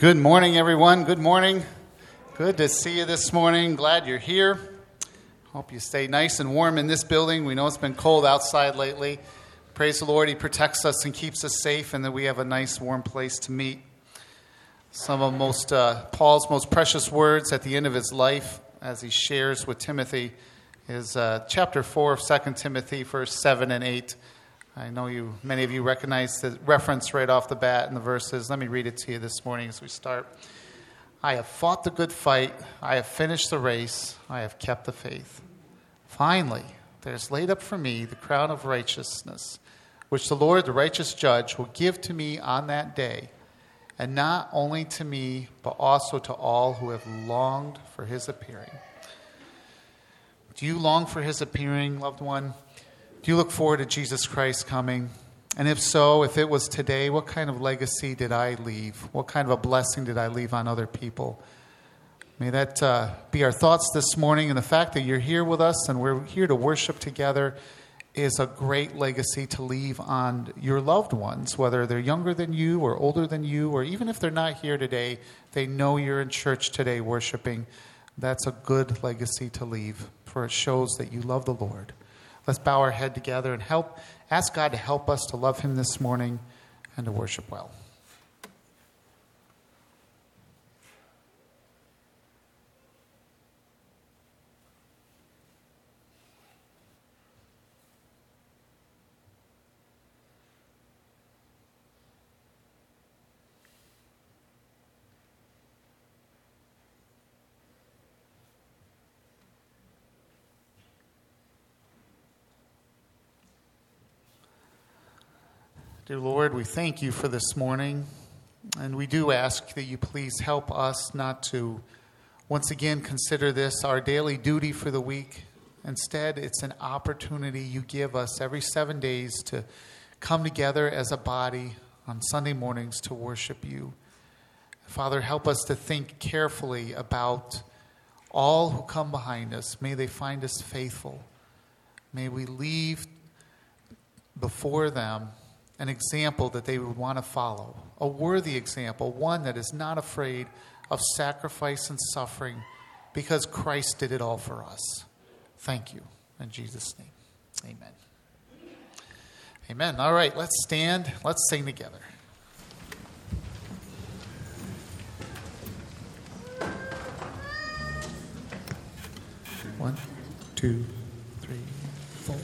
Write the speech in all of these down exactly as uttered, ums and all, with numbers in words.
Good morning, everyone. Good morning. Good to see you this morning. Glad you're here. Hope you stay nice and warm in this building. We know it's been cold outside lately. Praise the Lord. He protects us and keeps us safe, and that we have a nice, warm place to meet. Some of most uh, Paul's most precious words at the end of his life, as he shares with Timothy, is uh, chapter four of Second Timothy, verse seven and eight. I know you, many of you recognize the reference right off the bat in the verses. Let me read it to you this morning as we start. I have fought the good fight. I have finished the race. I have kept the faith. Finally, there is laid up for me the crown of righteousness, which the Lord, the righteous judge, will give to me on that day, and not only to me, but also to all who have longed for his appearing. Do you long for his appearing, loved one? Do you look forward to Jesus Christ coming? And if so, if it was today, what kind of legacy did I leave? What kind of a blessing did I leave on other people? May that uh, be our thoughts this morning. And the fact that you're here with us and we're here to worship together is a great legacy to leave on your loved ones, whether they're younger than you or older than you, or even if they're not here today, they know you're in church today worshiping. That's a good legacy to leave, for it shows that you love the Lord. Let's bow our head together and help ask God to help us to love him this morning and to worship well. Dear Lord, we thank you for this morning, and we do ask that you please help us not to once again consider this our daily duty for the week. Instead, it's an opportunity you give us every seven days to come together as a body on Sunday mornings to worship you. Father, help us to think carefully about all who come behind us. May they find us faithful. May we leave before them an example that they would want to follow, a worthy example, one that is not afraid of sacrifice and suffering because Christ did it all for us. Thank you. In Jesus' name, amen. Amen. All right, let's stand. Let's sing together. One, two, three, four.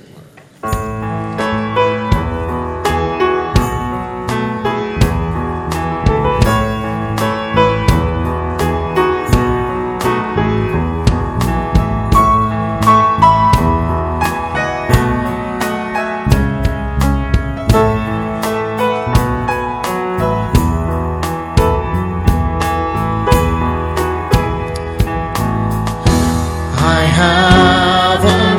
I have a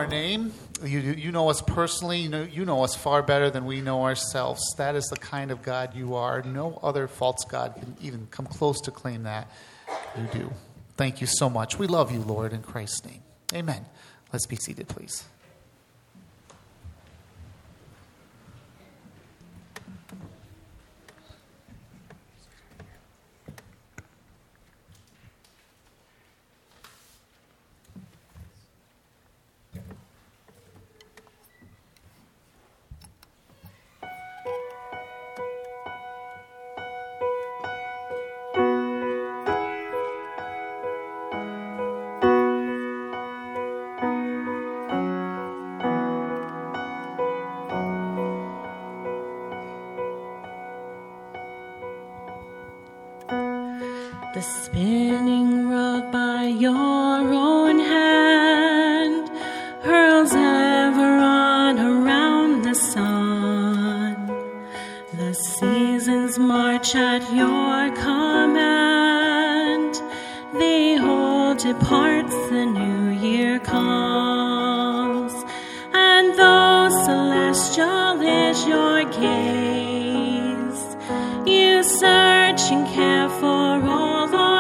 name. You, you know us personally. You know, you know us far better than we know ourselves. That is the kind of God you are. No other false God can even come close to claim that. You do. Thank you so much. We love you, Lord, in Christ's name. Amen. Let's be seated, please. The spinning rug by your own hand hurls ever on around the sun. The seasons march at your command. The old departs, the new year comes. And though celestial is your gaze, you search and care for all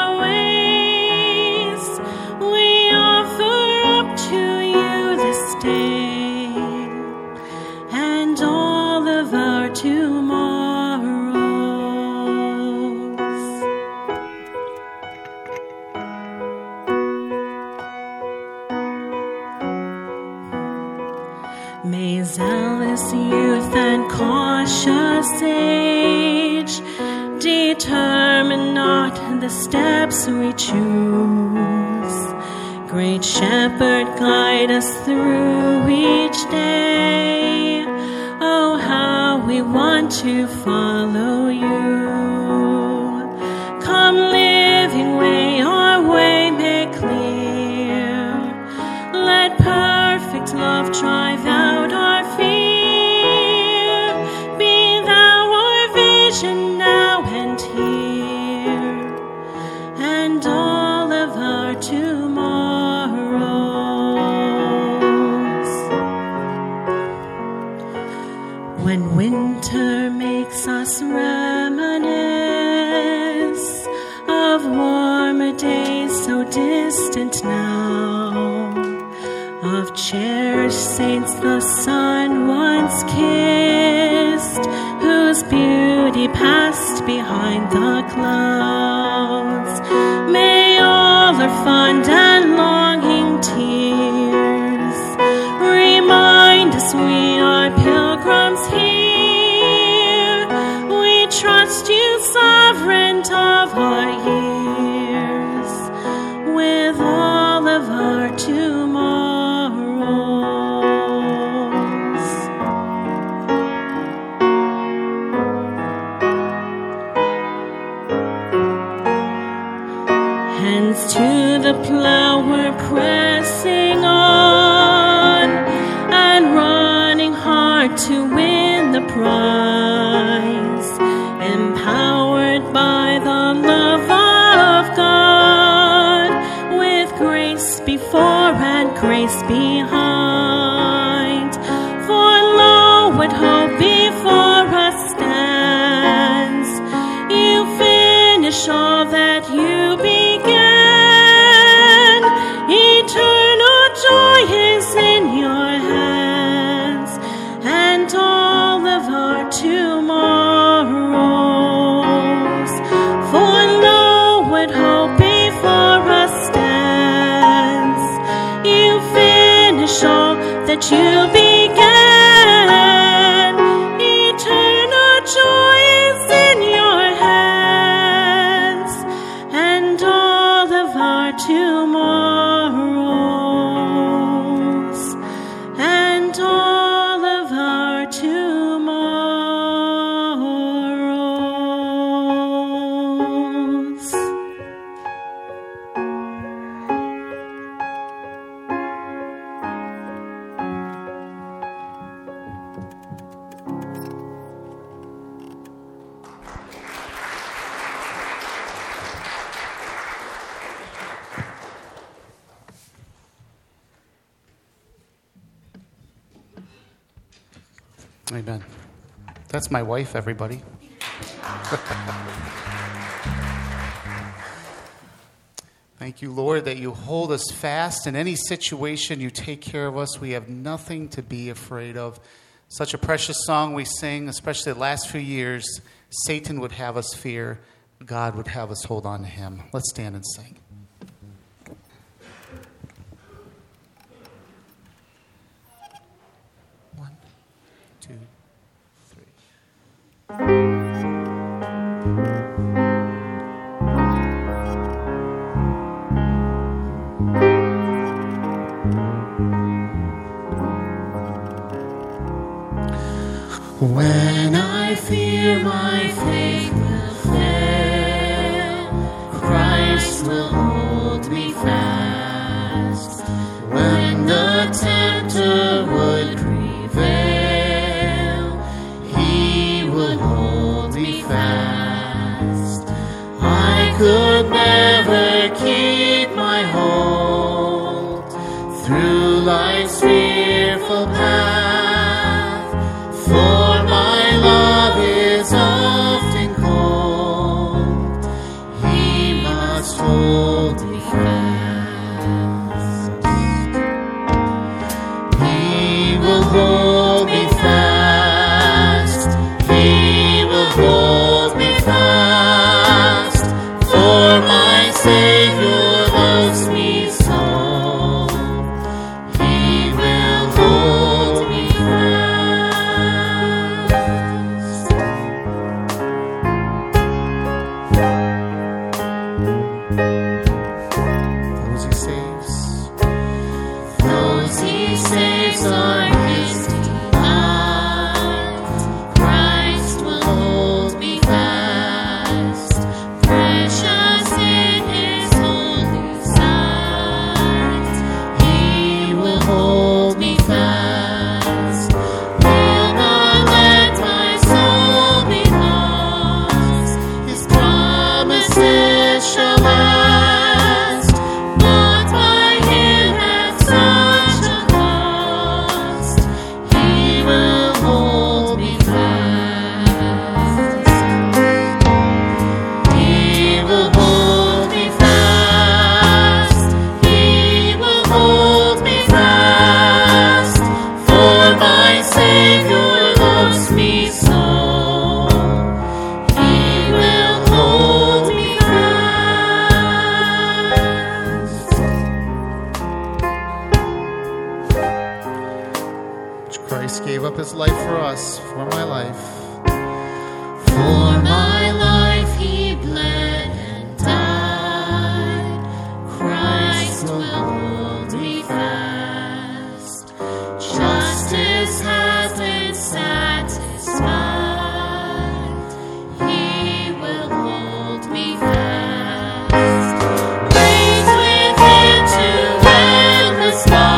May zealous youth and cautious age determine not the steps we choose. Great Shepherd, guide us through each day. Oh, how we want to follow you. Come, living way, our way make clear. Let perfect love drive out our fear. Be thou our vision now and here, and all of our tomorrows. When winter makes us reminisce of warmer days so distant now, of cherished saints the sun once kissed, whose beauty passed behind the clouds. May all our fond and longing tears remind us we are pilgrims here. We trust you, sovereign of our years, with all of our tomorrows. To the plow we're pressing on, and running hard to win the prize, empowered by the love of God, with grace before and grace behind. For lo, what hope before us stands. You finish all that you began. Eternal joy is in your hands, and all of our tomorrows. For lo, what hope before us stands. You finish all that you began. Eternal joy is in your hands, and all of our tomorrows. Amen. That's my wife, everybody. Thank you, Lord, that you hold us fast. In any situation, you take care of us. We have nothing to be afraid of. Such a precious song we sing, especially the last few years. Satan would have us fear. God would have us hold on to him. Let's stand and sing. One, two, three. When I fear my faith will fail, Christ will hold me fast. When the tempter would prevail, he would hold me fast. I could never keep my hold through life's fearful path. For my love is often cold, he must hold me fast. He will hold me fast, he will hold me fast, for my Savior loves me so, he will hold me fast. Christ gave up his life for us, for my life. For my life he bled and died. Christ will hold me fast. Justice has been satisfied. He will hold me fast. Raised with him to endless life.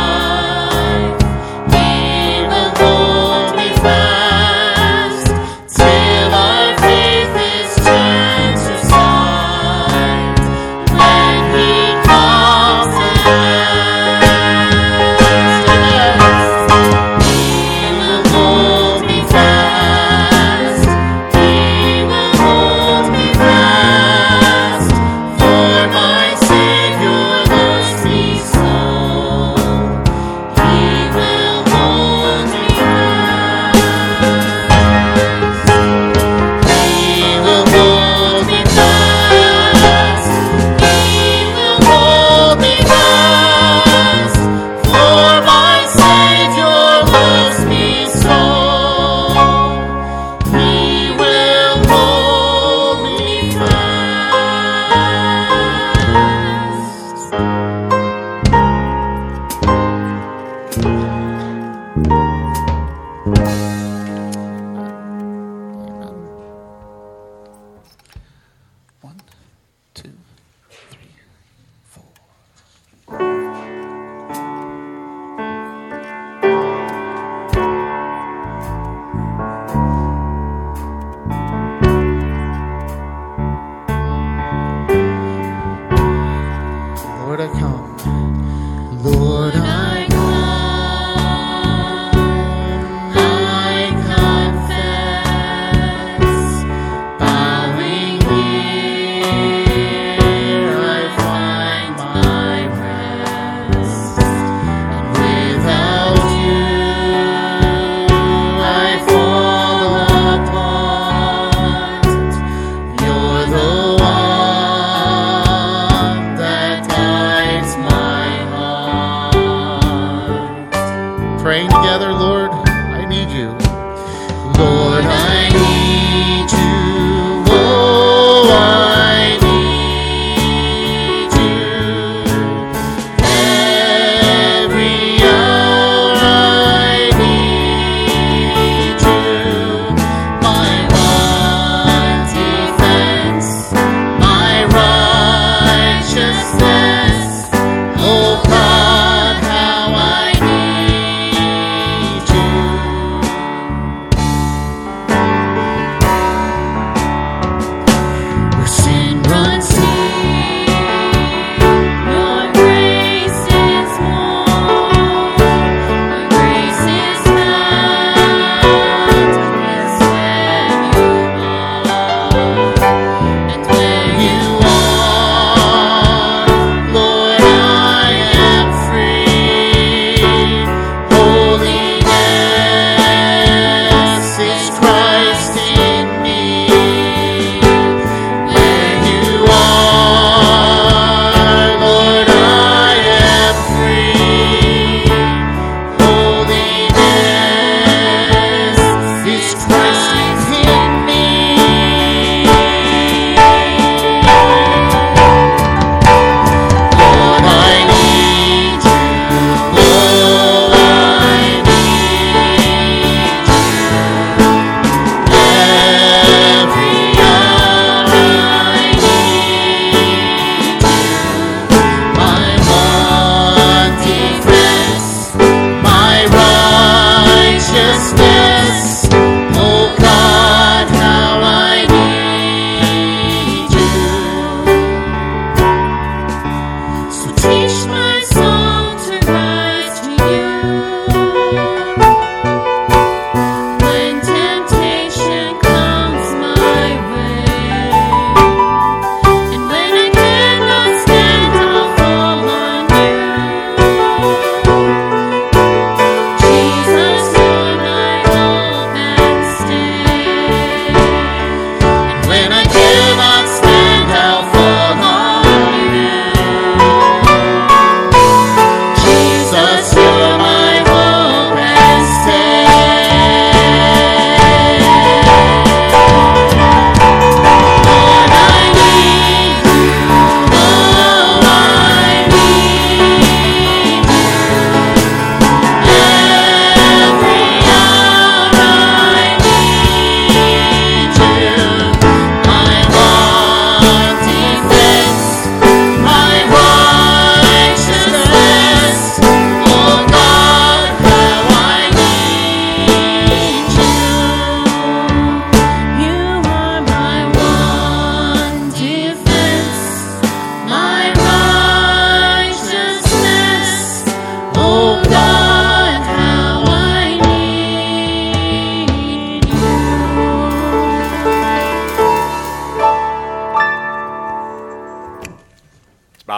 Lord, I come. Lord, I come. I come.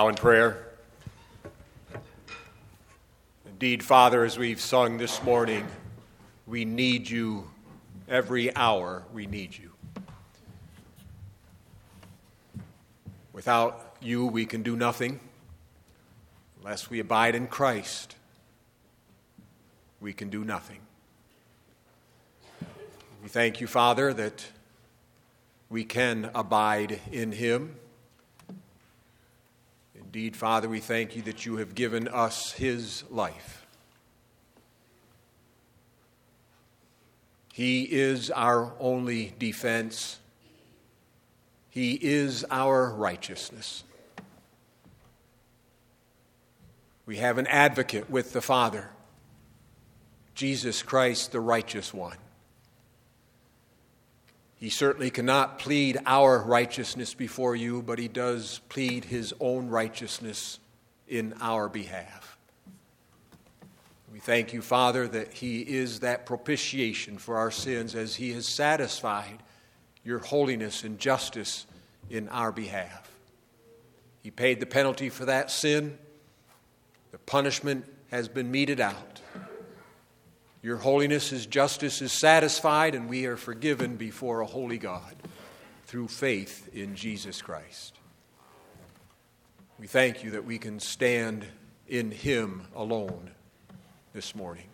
bow in prayer. Indeed, Father, as we've sung this morning, we need you every hour. We need you. Without you, we can do nothing. Unless we abide in Christ, we can do nothing. We thank you, Father, that we can abide in him. Indeed, Father, we thank you that you have given us his life. He is our only defense. He is our righteousness. We have an advocate with the Father, Jesus Christ, the righteous one. He certainly cannot plead our righteousness before you, but he does plead his own righteousness in our behalf. We thank you, Father, that he is that propitiation for our sins as he has satisfied your holiness and justice in our behalf. He paid the penalty for that sin. The punishment has been meted out. Your holiness, his justice is satisfied, and we are forgiven before a holy God through faith in Jesus Christ. We thank you that we can stand in him alone this morning.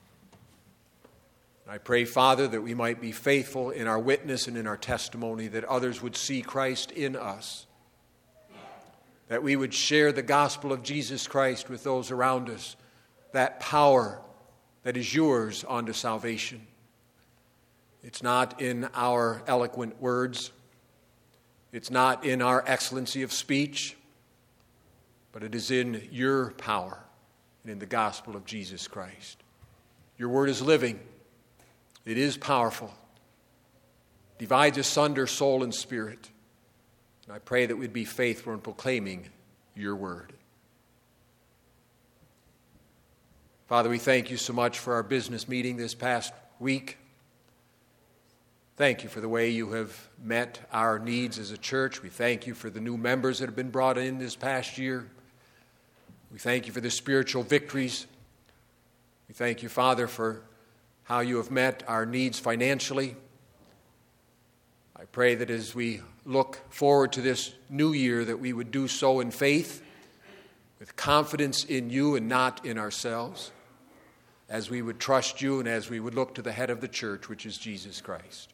I pray, Father, that we might be faithful in our witness and in our testimony, that others would see Christ in us, that we would share the gospel of Jesus Christ with those around us, that power that is yours unto salvation. It's not in our eloquent words. It's not in our excellency of speech, but it is in your power and in the gospel of Jesus Christ. Your word is living. It is powerful. Divides asunder soul and spirit. And I pray that we'd be faithful in proclaiming your word. Father, we thank you so much for our business meeting this past week. Thank you for the way you have met our needs as a church. We thank you for the new members that have been brought in this past year. We thank you for the spiritual victories. We thank you, Father, for how you have met our needs financially. I pray that as we look forward to this new year, that we would do so in faith, with confidence in you and not in ourselves, as we would trust you and as we would look to the head of the church, which is Jesus Christ.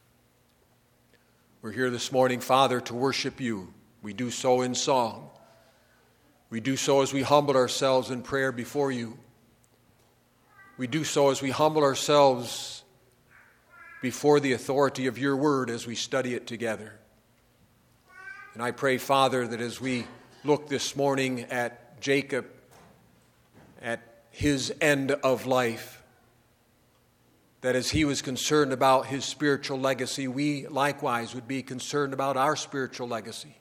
We're here this morning, Father, to worship you. We do so in song. We do so as we humble ourselves in prayer before you. We do so as we humble ourselves before the authority of your word as we study it together. And I pray, Father, that as we look this morning at Jacob, at his end of life, that as he was concerned about his spiritual legacy, we likewise would be concerned about our spiritual legacy.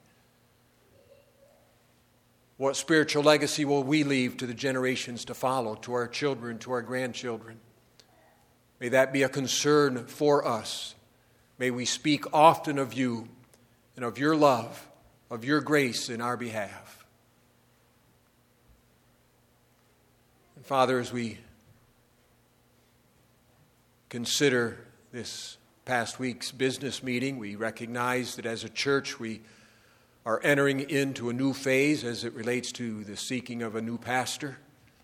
What spiritual legacy will we leave to the generations to follow, to our children, to our grandchildren? May that be a concern for us. May we speak often of you and of your love, of your grace in our behalf. And Father, as we consider this past week's business meeting, we recognize that as a church we are entering into a new phase as it relates to the seeking of a new pastor.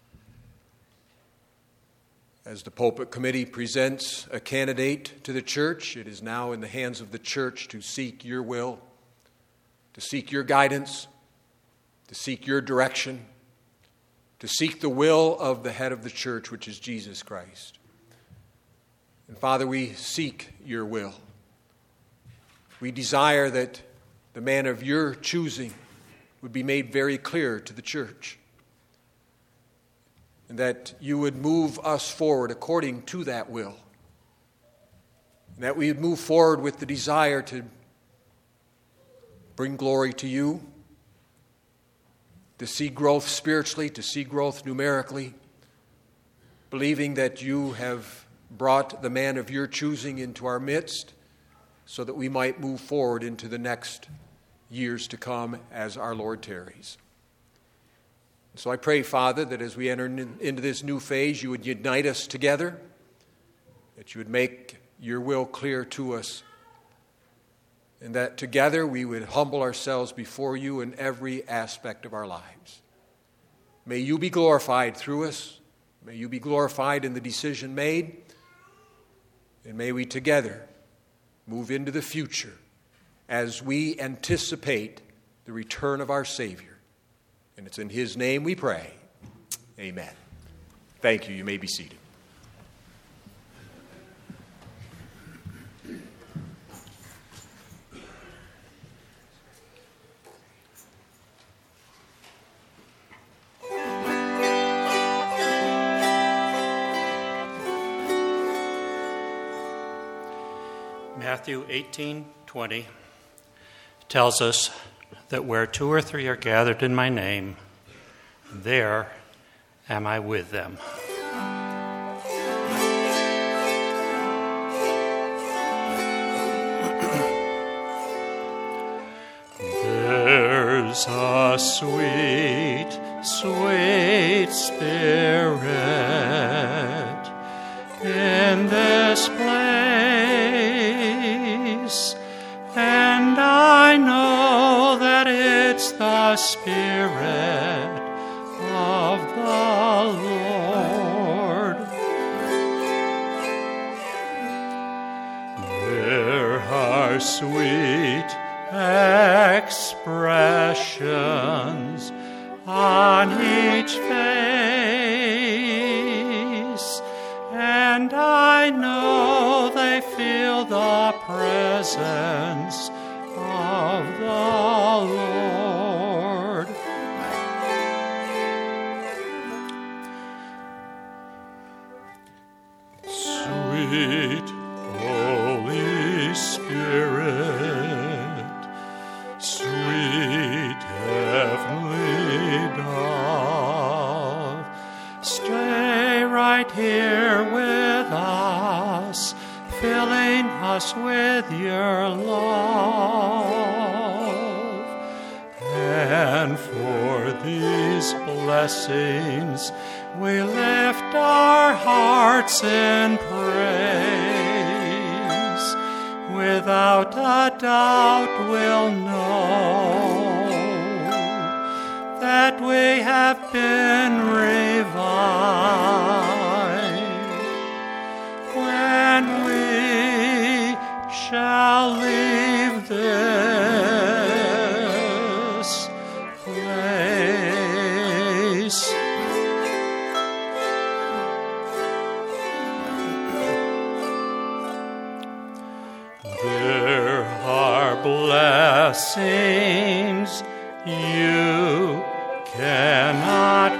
As the pulpit committee presents a candidate to the church, it is now in the hands of the church to seek your will, to seek your guidance, to seek your direction, to seek the will of the head of the church, which is Jesus Christ. And Father, we seek your will. We desire that the man of your choosing would be made very clear to the church, and that you would move us forward according to that will, and that we would move forward with the desire to bring glory to you, to see growth spiritually, to see growth numerically, believing that you have brought the man of your choosing into our midst so that we might move forward into the next years to come as our Lord tarries. So I pray, Father, that as we enter into this new phase, you would unite us together, that you would make your will clear to us, and that together we would humble ourselves before you in every aspect of our lives. May you be glorified through us. May you be glorified in the decision made. And may we together move into the future as we anticipate the return of our Savior. And it's in his name we pray. Amen. Thank you. You may be seated. Matthew eighteen twenty tells us that where two or three are gathered in my name, there am I with them. There's a sweet, sweet spirit in this place, and I know that it's the Spirit of the Lord. There are sweet expressions on each face, and I know they feel the presence of the Lord. Sweet Holy Spirit, sweet heavenly dove, stay right here with us, filling us with your love. And for these blessings we lift our hearts in praise. Without a doubt we'll know that we have been revived when we shall leave this place. There are blessings you cannot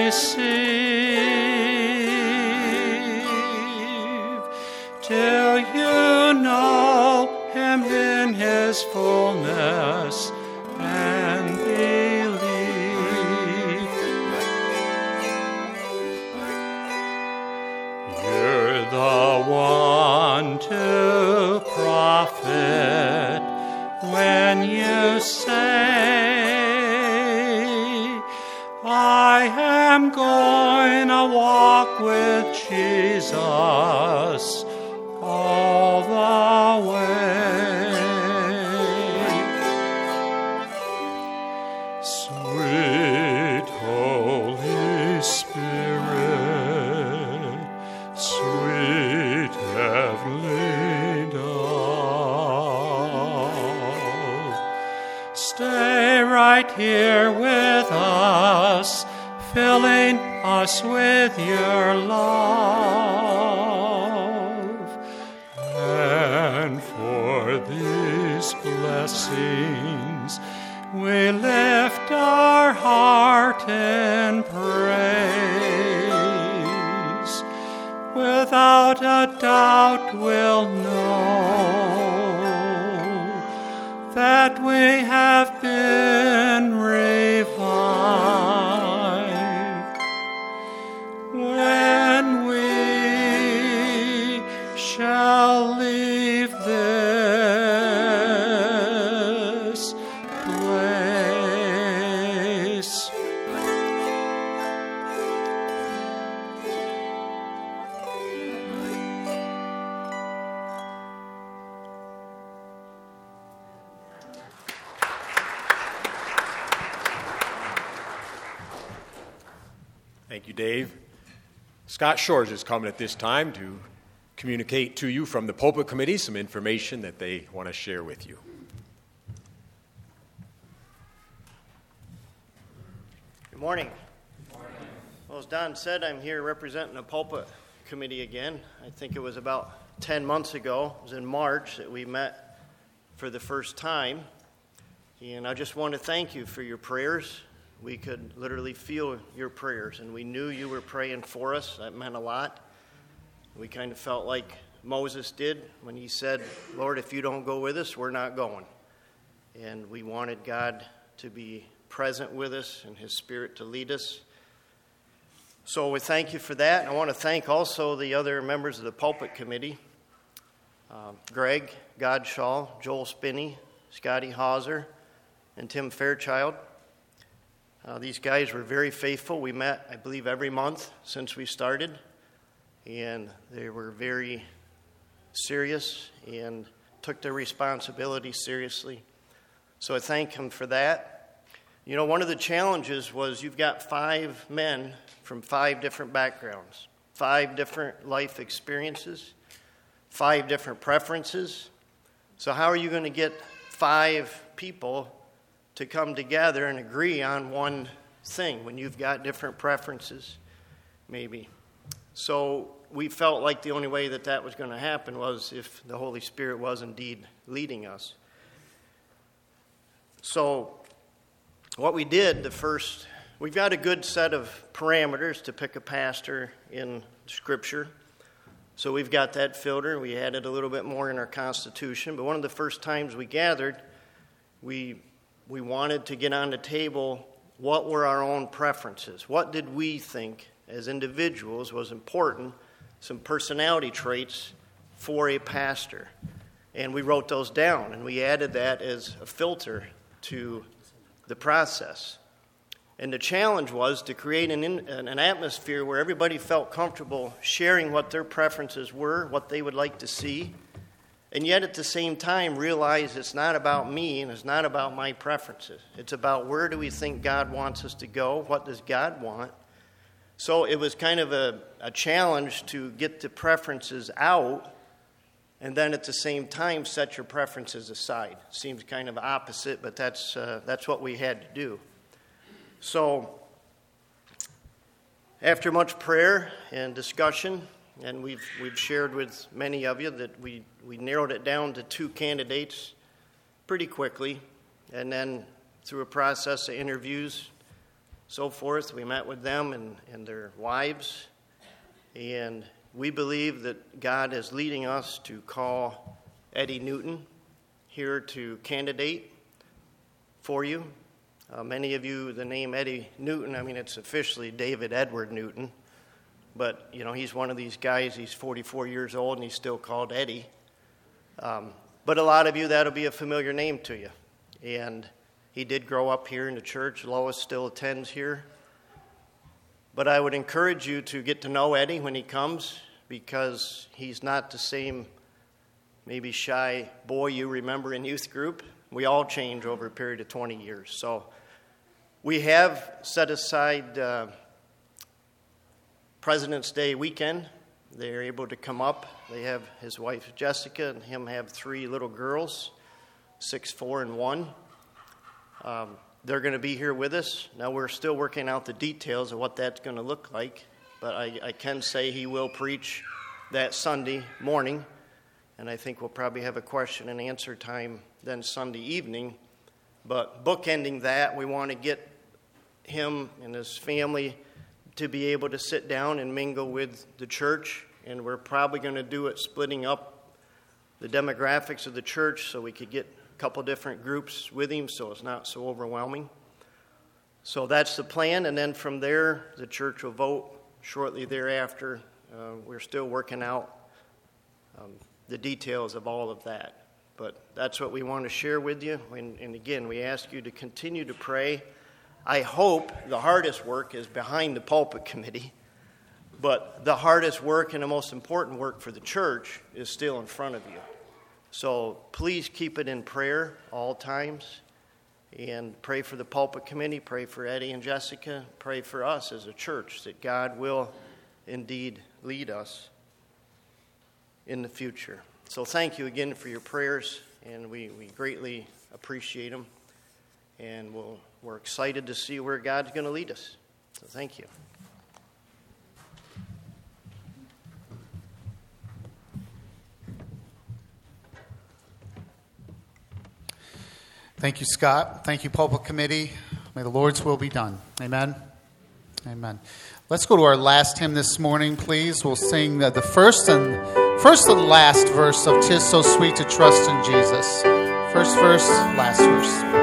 receive till you know him in his fullness and believe. You're the one to profit when you say, I am going to walk with Jesus all the way. Sweet Holy Spirit, sweet heavenly dove, stay right here with us, filling us with your love. And for these blessings we lift our heart in praise. Without a doubt we'll know that we have been revived when we shall leave this place. Thank you, Dave. Scott Shores is coming at this time to communicate to you from the Pulpit Committee some information that they want to share with you. Good morning. Good morning. Well, as Don said, I'm here representing the Pulpit Committee again. I think it was about ten months ago, it was in March, that we met for the first time. And I just want to thank you for your prayers. We could literally feel your prayers, and we knew you were praying for us. That meant a lot. We kind of felt like Moses did when he said, Lord, if you don't go with us, we're not going. And we wanted God to be present with us and his Spirit to lead us. So we thank you for that. And I want to thank also the other members of the Pulpit Committee, uh, Greg Godshaw, Joel Spinney, Scotty Hauser, and Tim Fairchild. Uh, these guys were very faithful. We met, I believe, every month since we started, and they were very serious and took their responsibility seriously. So I thank them for that. You know, one of the challenges was you've got five men from five different backgrounds, five different life experiences, five different preferences. So how are you going to get five people to come together and agree on one thing when you've got different preferences, maybe? So we felt like the only way that that was going to happen was if the Holy Spirit was indeed leading us. So what we did, the first, we've got a good set of parameters to pick a pastor in Scripture. So we've got that filter. We added a little bit more in our Constitution. But one of the first times we gathered, we we wanted to get on the table what were our own preferences. What did we think as individuals was important, some personality traits for a pastor. And we wrote those down, and we added that as a filter to the process. And the challenge was to create an, in, an atmosphere where everybody felt comfortable sharing what their preferences were, what they would like to see, and yet at the same time realize it's not about me and it's not about my preferences. It's about where do we think God wants us to go, what does God want. So it was kind of a, a challenge to get the preferences out and then at the same time set your preferences aside. Seems kind of opposite, but that's uh, that's what we had to do. So after much prayer and discussion, and we've we've shared with many of you that we, we narrowed it down to two candidates pretty quickly, and then through a process of interviews, so forth, we met with them and, and their wives, and we believe that God is leading us to call Eddie Newton here to candidate for you. Uh, many of you, the name Eddie Newton, I mean, it's officially David Edward Newton. But, you know, he's one of these guys, he's forty-four years old, and he's still called Eddie. Um, but a lot of you, that'll be a familiar name to you. And he did grow up here in the church. Lois still attends here. But I would encourage you to get to know Eddie when he comes, because he's not the same maybe shy boy you remember in youth group. We all change over a period of twenty years. So we have set aside uh, President's Day weekend. They're able to come up. They have his wife Jessica and him have three little girls, six, four, and one. Um, they're going to be here with us. Now we're still working out the details of what that's going to look like, but I, I can say he will preach that Sunday morning, and I think we'll probably have a question and answer time then Sunday evening. But bookending that, we want to get him and his family to be able to sit down and mingle with the church, and we're probably going to do it splitting up the demographics of the church so we could get a couple different groups with him so it's not so overwhelming. So that's the plan, and then from there, the church will vote shortly thereafter. Uh, we're still working out um, the details of all of that, but that's what we want to share with you, and, and again, we ask you to continue to pray. I hope the hardest work is behind the Pulpit Committee, but the hardest work and the most important work for the church is still in front of you. So please keep it in prayer all times. And pray for the pulpit committee, pray for Eddie and Jessica, pray for us as a church that God will indeed lead us in the future. So thank you again for your prayers, and we, we greatly appreciate them. And we'll, we're excited to see where God's going to lead us. So thank you. Thank you, Scott. Thank you, Pulpit Committee. May the Lord's will be done. Amen. Amen. Let's go to our last hymn this morning, please. We'll sing the, the first and first and last verse of "'Tis So Sweet to Trust in Jesus." First verse, last verse.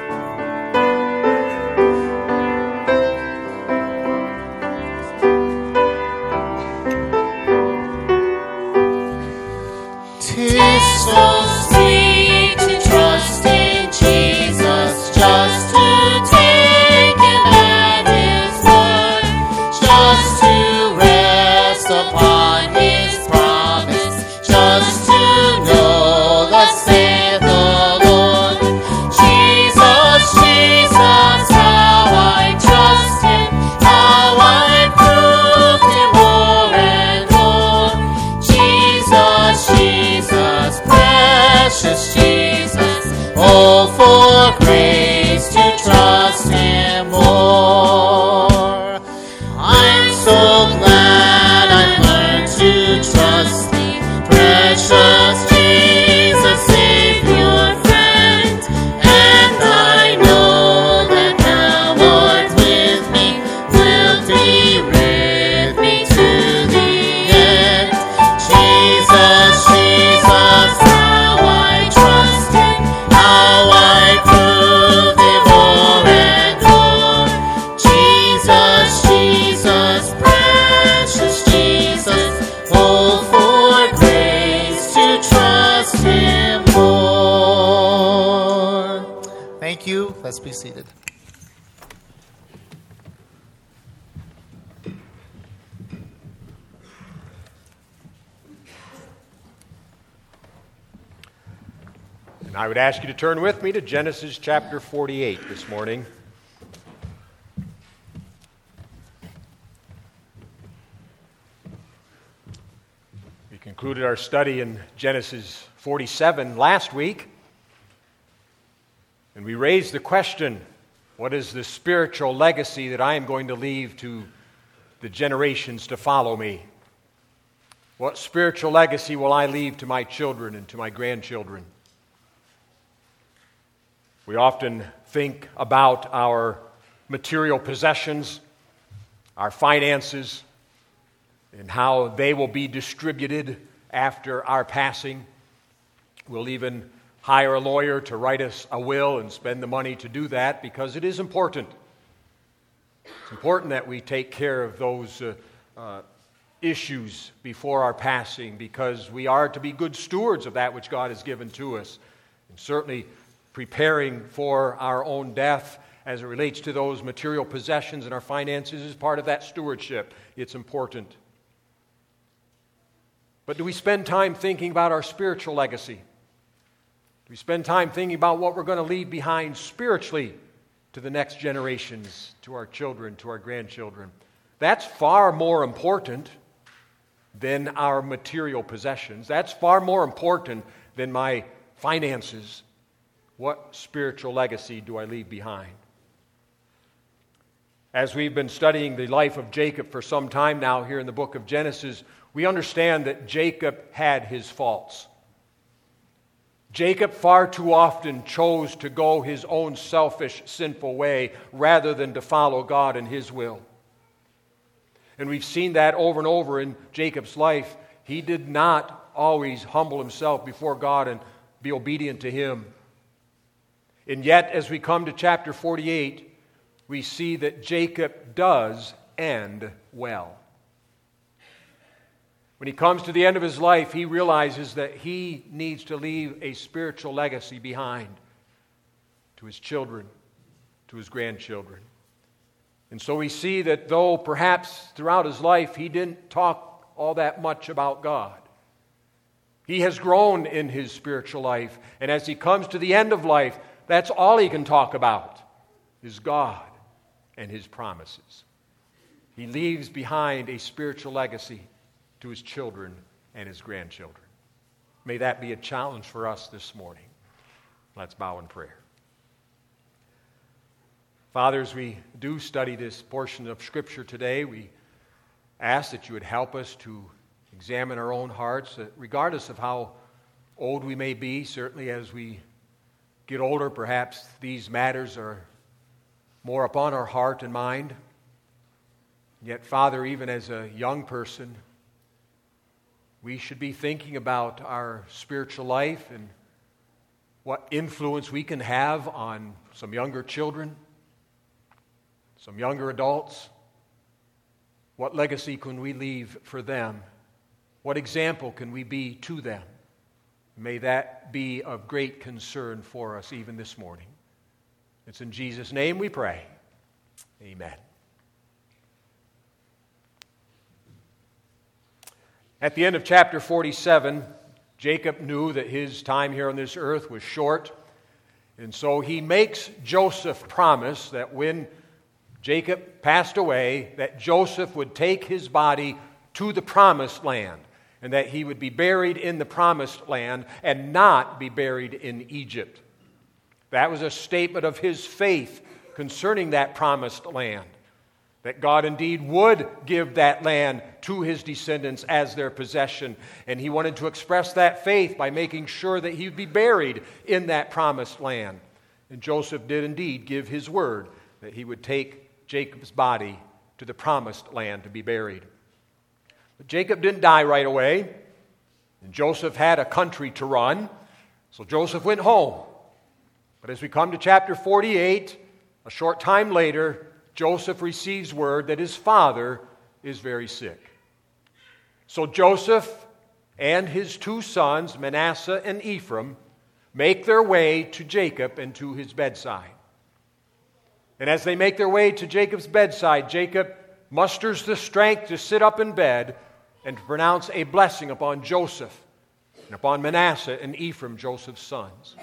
Let's be seated. And I would ask you to turn with me to Genesis chapter forty-eight this morning. We concluded our study in Genesis forty-seven last week. And we raised the question, what is the spiritual legacy that I am going to leave to the generations to follow me? What spiritual legacy will I leave to my children and to my grandchildren? We often think about our material possessions, our finances, and how they will be distributed after our passing. We'll even hire a lawyer to write us a will and spend the money to do that because it is important. It's important that we take care of those uh, uh, issues before our passing because we are to be good stewards of that which God has given to us. And certainly preparing for our own death as it relates to those material possessions and our finances is part of that stewardship. It's important. But do we spend time thinking about our spiritual legacy? We spend time thinking about what we're going to leave behind spiritually to the next generations, to our children, to our grandchildren. That's far more important than our material possessions. That's far more important than my finances. What spiritual legacy do I leave behind? As we've been studying the life of Jacob for some time now here in the book of Genesis, we understand that Jacob had his faults. Jacob far too often chose to go his own selfish, sinful way rather than to follow God and His will. And we've seen that over and over in Jacob's life. He did not always humble himself before God and be obedient to Him. And yet, as we come to chapter forty-eight, we see that Jacob does end well. When he comes to the end of his life, he realizes that he needs to leave a spiritual legacy behind to his children, to his grandchildren. And so we see that though perhaps throughout his life he didn't talk all that much about God, he has grown in his spiritual life. And as he comes to the end of life, That's all he can talk about, is God and his promises. He leaves behind a spiritual legacy to his children and his grandchildren. May that be a challenge for us this morning. Let's bow in prayer. Father, as we do study this portion of Scripture today, we ask that you would help us to examine our own hearts, that regardless of how old we may be, certainly as we get older, perhaps these matters are more upon our heart and mind. Yet, Father, even as a young person, we should be thinking about our spiritual life and what influence we can have on some younger children, some younger adults. What legacy can we leave for them? What example can we be to them? May that be of great concern for us even this morning. It's in Jesus' name we pray. Amen. At the end of chapter forty-seven, Jacob knew that his time here on this earth was short, and so he makes Joseph promise that when Jacob passed away, that Joseph would take his body to the promised land, and that he would be buried in the promised land and not be buried in Egypt. That was a statement of his faith concerning that promised land, that God indeed would give that land to his descendants as their possession. And he wanted to express that faith by making sure that he would be buried in that promised land. And Joseph did indeed give his word that he would take Jacob's body to the promised land to be buried. But Jacob didn't die right away, and Joseph had a country to run, so Joseph went home. But as we come to chapter forty-eight, a short time later, Joseph receives word that his father is very sick. So Joseph and his two sons, Manasseh and Ephraim, make their way to Jacob and to his bedside. And as they make their way to Jacob's bedside, Jacob musters the strength to sit up in bed and to pronounce a blessing upon Joseph and upon Manasseh and Ephraim, Joseph's sons.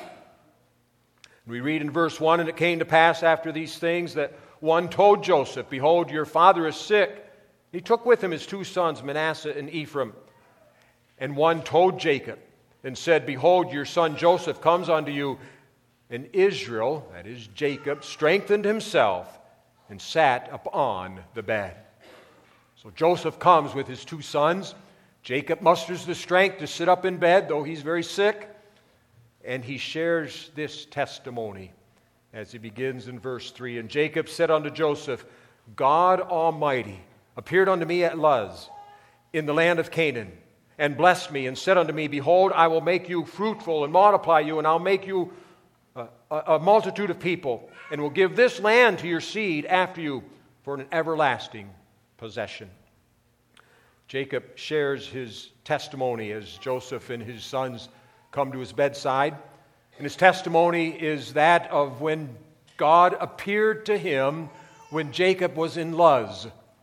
And we read in verse one, "And it came to pass after these things that one told Joseph, Behold, your father is sick. He took with him his two sons, Manasseh and Ephraim. And one told Jacob and said, Behold, your son Joseph comes unto you. And Israel," that is Jacob, "strengthened himself and sat upon the bed." So Joseph comes with his two sons. Jacob musters the strength to sit up in bed, though he's very sick. And he shares this testimony as he begins in verse three. "And Jacob said unto Joseph, God Almighty appeared unto me at Luz in the land of Canaan, and blessed me, and said unto me, Behold, I will make you fruitful and multiply you, and I'll make you a, a, a multitude of people, and will give this land to your seed after you for an everlasting possession." Jacob shares his testimony as Joseph and his sons come to his bedside. And his testimony is that of when God appeared to him when Jacob was in Luz.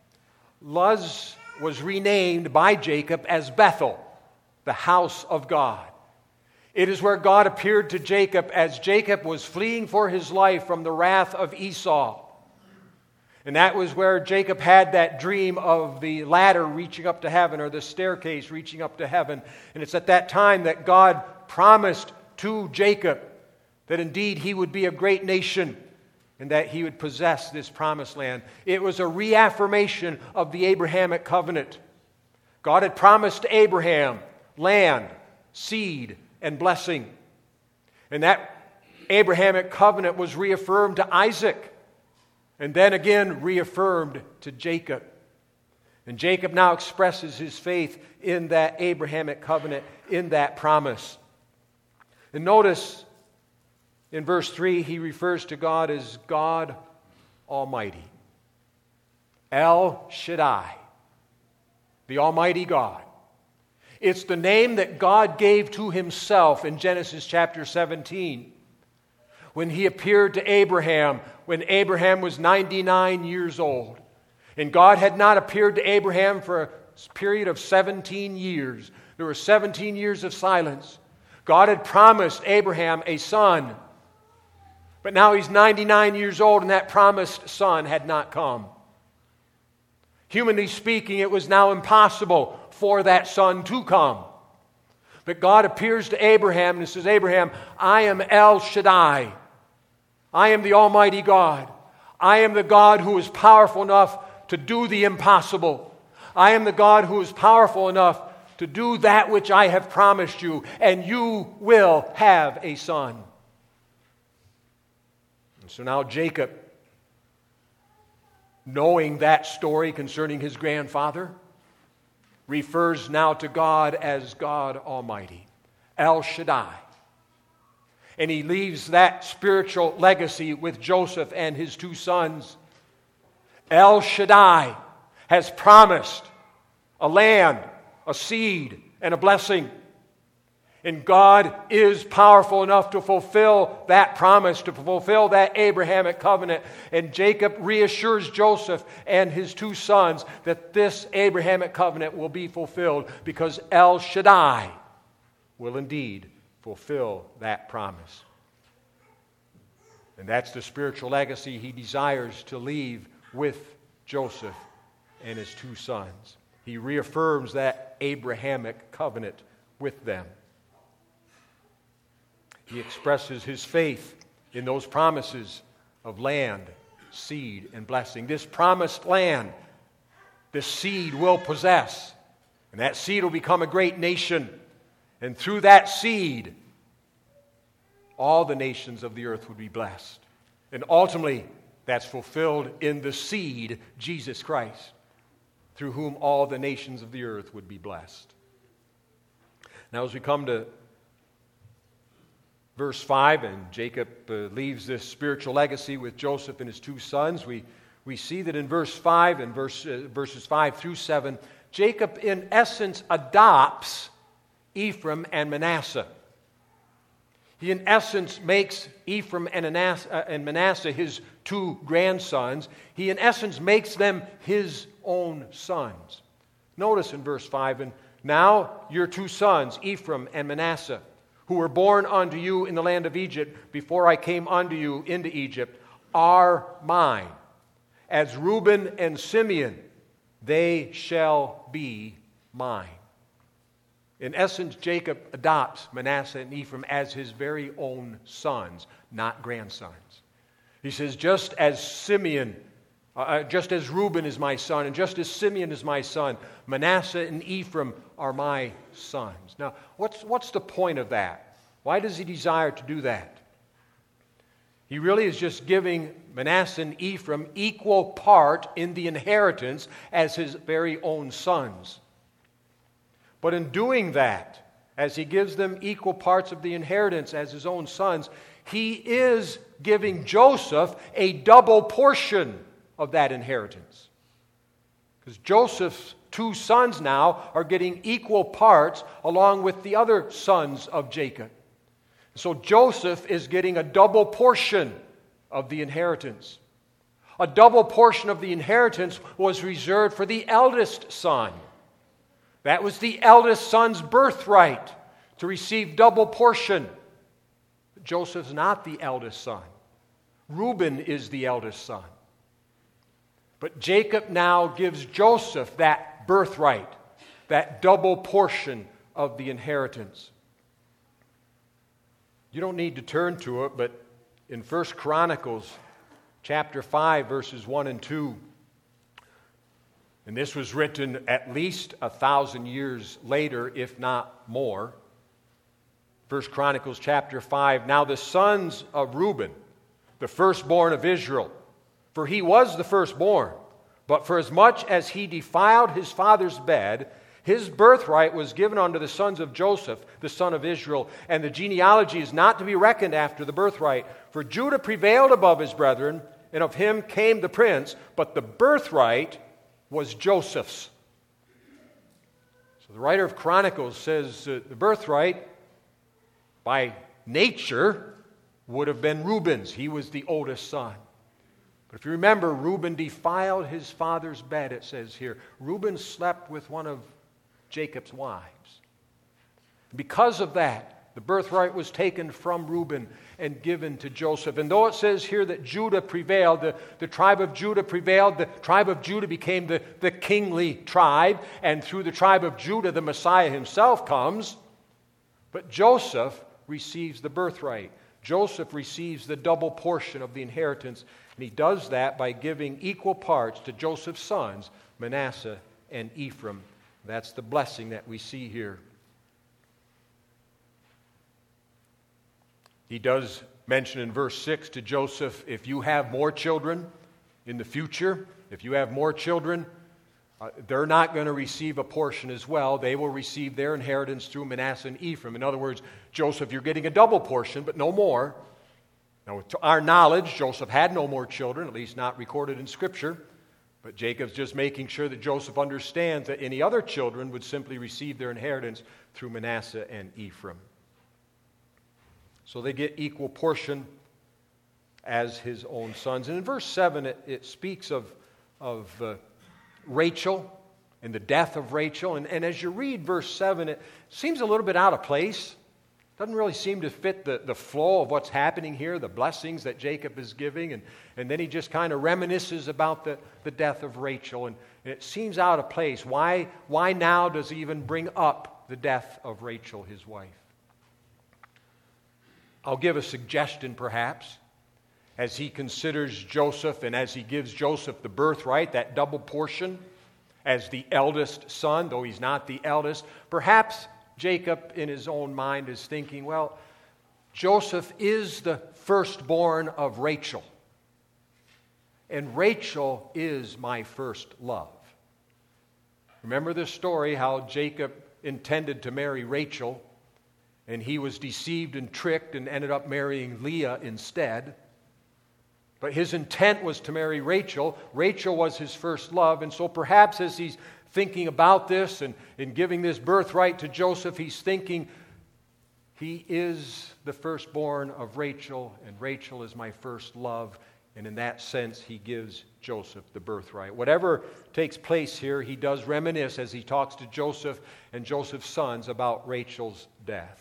Luz was renamed by Jacob as Bethel, the house of God. It is where God appeared to Jacob as Jacob was fleeing for his life from the wrath of Esau. And that was where Jacob had that dream of the ladder reaching up to heaven, or the staircase reaching up to heaven. And it's at that time that God promised to Jacob that indeed he would be a great nation and that he would possess this promised land. It was a reaffirmation of the Abrahamic covenant. God had promised to Abraham land, seed, and blessing. And that Abrahamic covenant was reaffirmed to Isaac, and then again reaffirmed to Jacob. And Jacob now expresses his faith in that Abrahamic covenant, in that promise. And notice in verse three, he refers to God as God Almighty. El Shaddai, the Almighty God. It's the name that God gave to himself in Genesis chapter seventeen. When he appeared to Abraham, when Abraham was ninety-nine years old. And God had not appeared to Abraham for a period of seventeen years. There were seventeen years of silence. God had promised Abraham a son. But now he's ninety-nine years old, and that promised son had not come. Humanly speaking, it was now impossible for that son to come. But God appears to Abraham and says, Abraham, I am El Shaddai. I am the Almighty God. I am the God who is powerful enough to do the impossible. I am the God who is powerful enough to do that which I have promised you, and you will have a son. And so now Jacob, knowing that story concerning his grandfather, refers now to God as God Almighty, El Shaddai. And he leaves that spiritual legacy with Joseph and his two sons. El Shaddai has promised a land, a seed, and a blessing. And God is powerful enough to fulfill that promise, to fulfill that Abrahamic covenant. And Jacob reassures Joseph and his two sons that this Abrahamic covenant will be fulfilled because El Shaddai will indeed fulfill that promise. And that's the spiritual legacy he desires to leave with Joseph and his two sons. He reaffirms that Abrahamic covenant with them. He expresses his faith in those promises of land, seed, and blessing. This promised land, this seed will possess, and that seed will become a great nation. And through that seed, all the nations of the earth would be blessed. And ultimately, that's fulfilled in the seed, Jesus Christ, through whom all the nations of the earth would be blessed. Now, as we come to verse five, and Jacob uh, leaves this spiritual legacy with Joseph and his two sons, we, we see that in verse five and verse, uh, verses five through seven, Jacob in essence adopts Ephraim and Manasseh. He in essence makes Ephraim and Manasseh, uh, and Manasseh his two grandsons. He in essence makes them his own sons. Notice in verse five, and now your two sons, Ephraim and Manasseh, who were born unto you in the land of Egypt before I came unto you into Egypt, are mine. As Reuben and Simeon, they shall be mine. In essence, Jacob adopts Manasseh and Ephraim as his very own sons, not grandsons. He says, just as Simeon, uh, just as Reuben is my son, and just as Simeon is my son, Manasseh and Ephraim are my sons. Now, what's, what's the point of that? Why does he desire to do that? He really is just giving Manasseh and Ephraim equal part in the inheritance as his very own sons. But in doing that, as he gives them equal parts of the inheritance as his own sons, he is giving Joseph a double portion of that inheritance. Because Joseph's two sons now are getting equal parts along with the other sons of Jacob. So Joseph is getting a double portion of the inheritance. A double portion of the inheritance was reserved for the eldest son. That was the eldest son's birthright, to receive double portion. But Joseph's not the eldest son. Reuben is the eldest son. But Jacob now gives Joseph that birthright, that double portion of the inheritance. You don't need to turn to it, but in First Chronicles chapter five, verses one and two, and this was written at least a thousand years later, if not more. First Chronicles chapter five. Now the sons of Reuben, the firstborn of Israel, for he was the firstborn, but for as much as he defiled his father's bed, his birthright was given unto the sons of Joseph, the son of Israel, and the genealogy is not to be reckoned after the birthright. For Judah prevailed above his brethren, and of him came the prince, but the birthright was Joseph's. So the writer of Chronicles says uh, the birthright, by nature, would have been Reuben's. He was the oldest son. But if you remember, Reuben defiled his father's bed, it says here. Reuben slept with one of Jacob's wives. Because of that, The birthright was taken from Reuben and given to Joseph. And though it says here that Judah prevailed, the, the tribe of Judah prevailed, the tribe of Judah became the, the kingly tribe, and through the tribe of Judah, the Messiah himself comes. But Joseph receives the birthright. Joseph receives the double portion of the inheritance, and he does that by giving equal parts to Joseph's sons, Manasseh and Ephraim. That's the blessing that we see here. He does mention in verse six to Joseph, if you have more children in the future, if you have more children, uh, they're not going to receive a portion as well. They will receive their inheritance through Manasseh and Ephraim. In other words, Joseph, you're getting a double portion, but no more. Now, to our knowledge, Joseph had no more children, at least not recorded in Scripture. But Jacob's just making sure that Joseph understands that any other children would simply receive their inheritance through Manasseh and Ephraim. So they get equal portion as his own sons. And in verse seven, it, it speaks of, of uh, Rachel and the death of Rachel. And, and as you read verse seven, it seems a little bit out of place. Doesn't really seem to fit the, the flow of what's happening here, the blessings that Jacob is giving. And, and then he just kind of reminisces about the, the death of Rachel. And, and it seems out of place. Why, why now does he even bring up the death of Rachel, his wife? I'll give a suggestion, perhaps, as he considers Joseph and as he gives Joseph the birthright, that double portion, as the eldest son, though he's not the eldest. Perhaps Jacob, in his own mind, is thinking, well, Joseph is the firstborn of Rachel, and Rachel is my first love. Remember this story, how Jacob intended to marry Rachel, and he was deceived and tricked and ended up marrying Leah instead. But his intent was to marry Rachel. Rachel was his first love. And so perhaps as he's thinking about this and, and giving this birthright to Joseph, he's thinking, he is the firstborn of Rachel, and Rachel is my first love. And in that sense, he gives Joseph the birthright. Whatever takes place here, he does reminisce as he talks to Joseph and Joseph's sons about Rachel's death.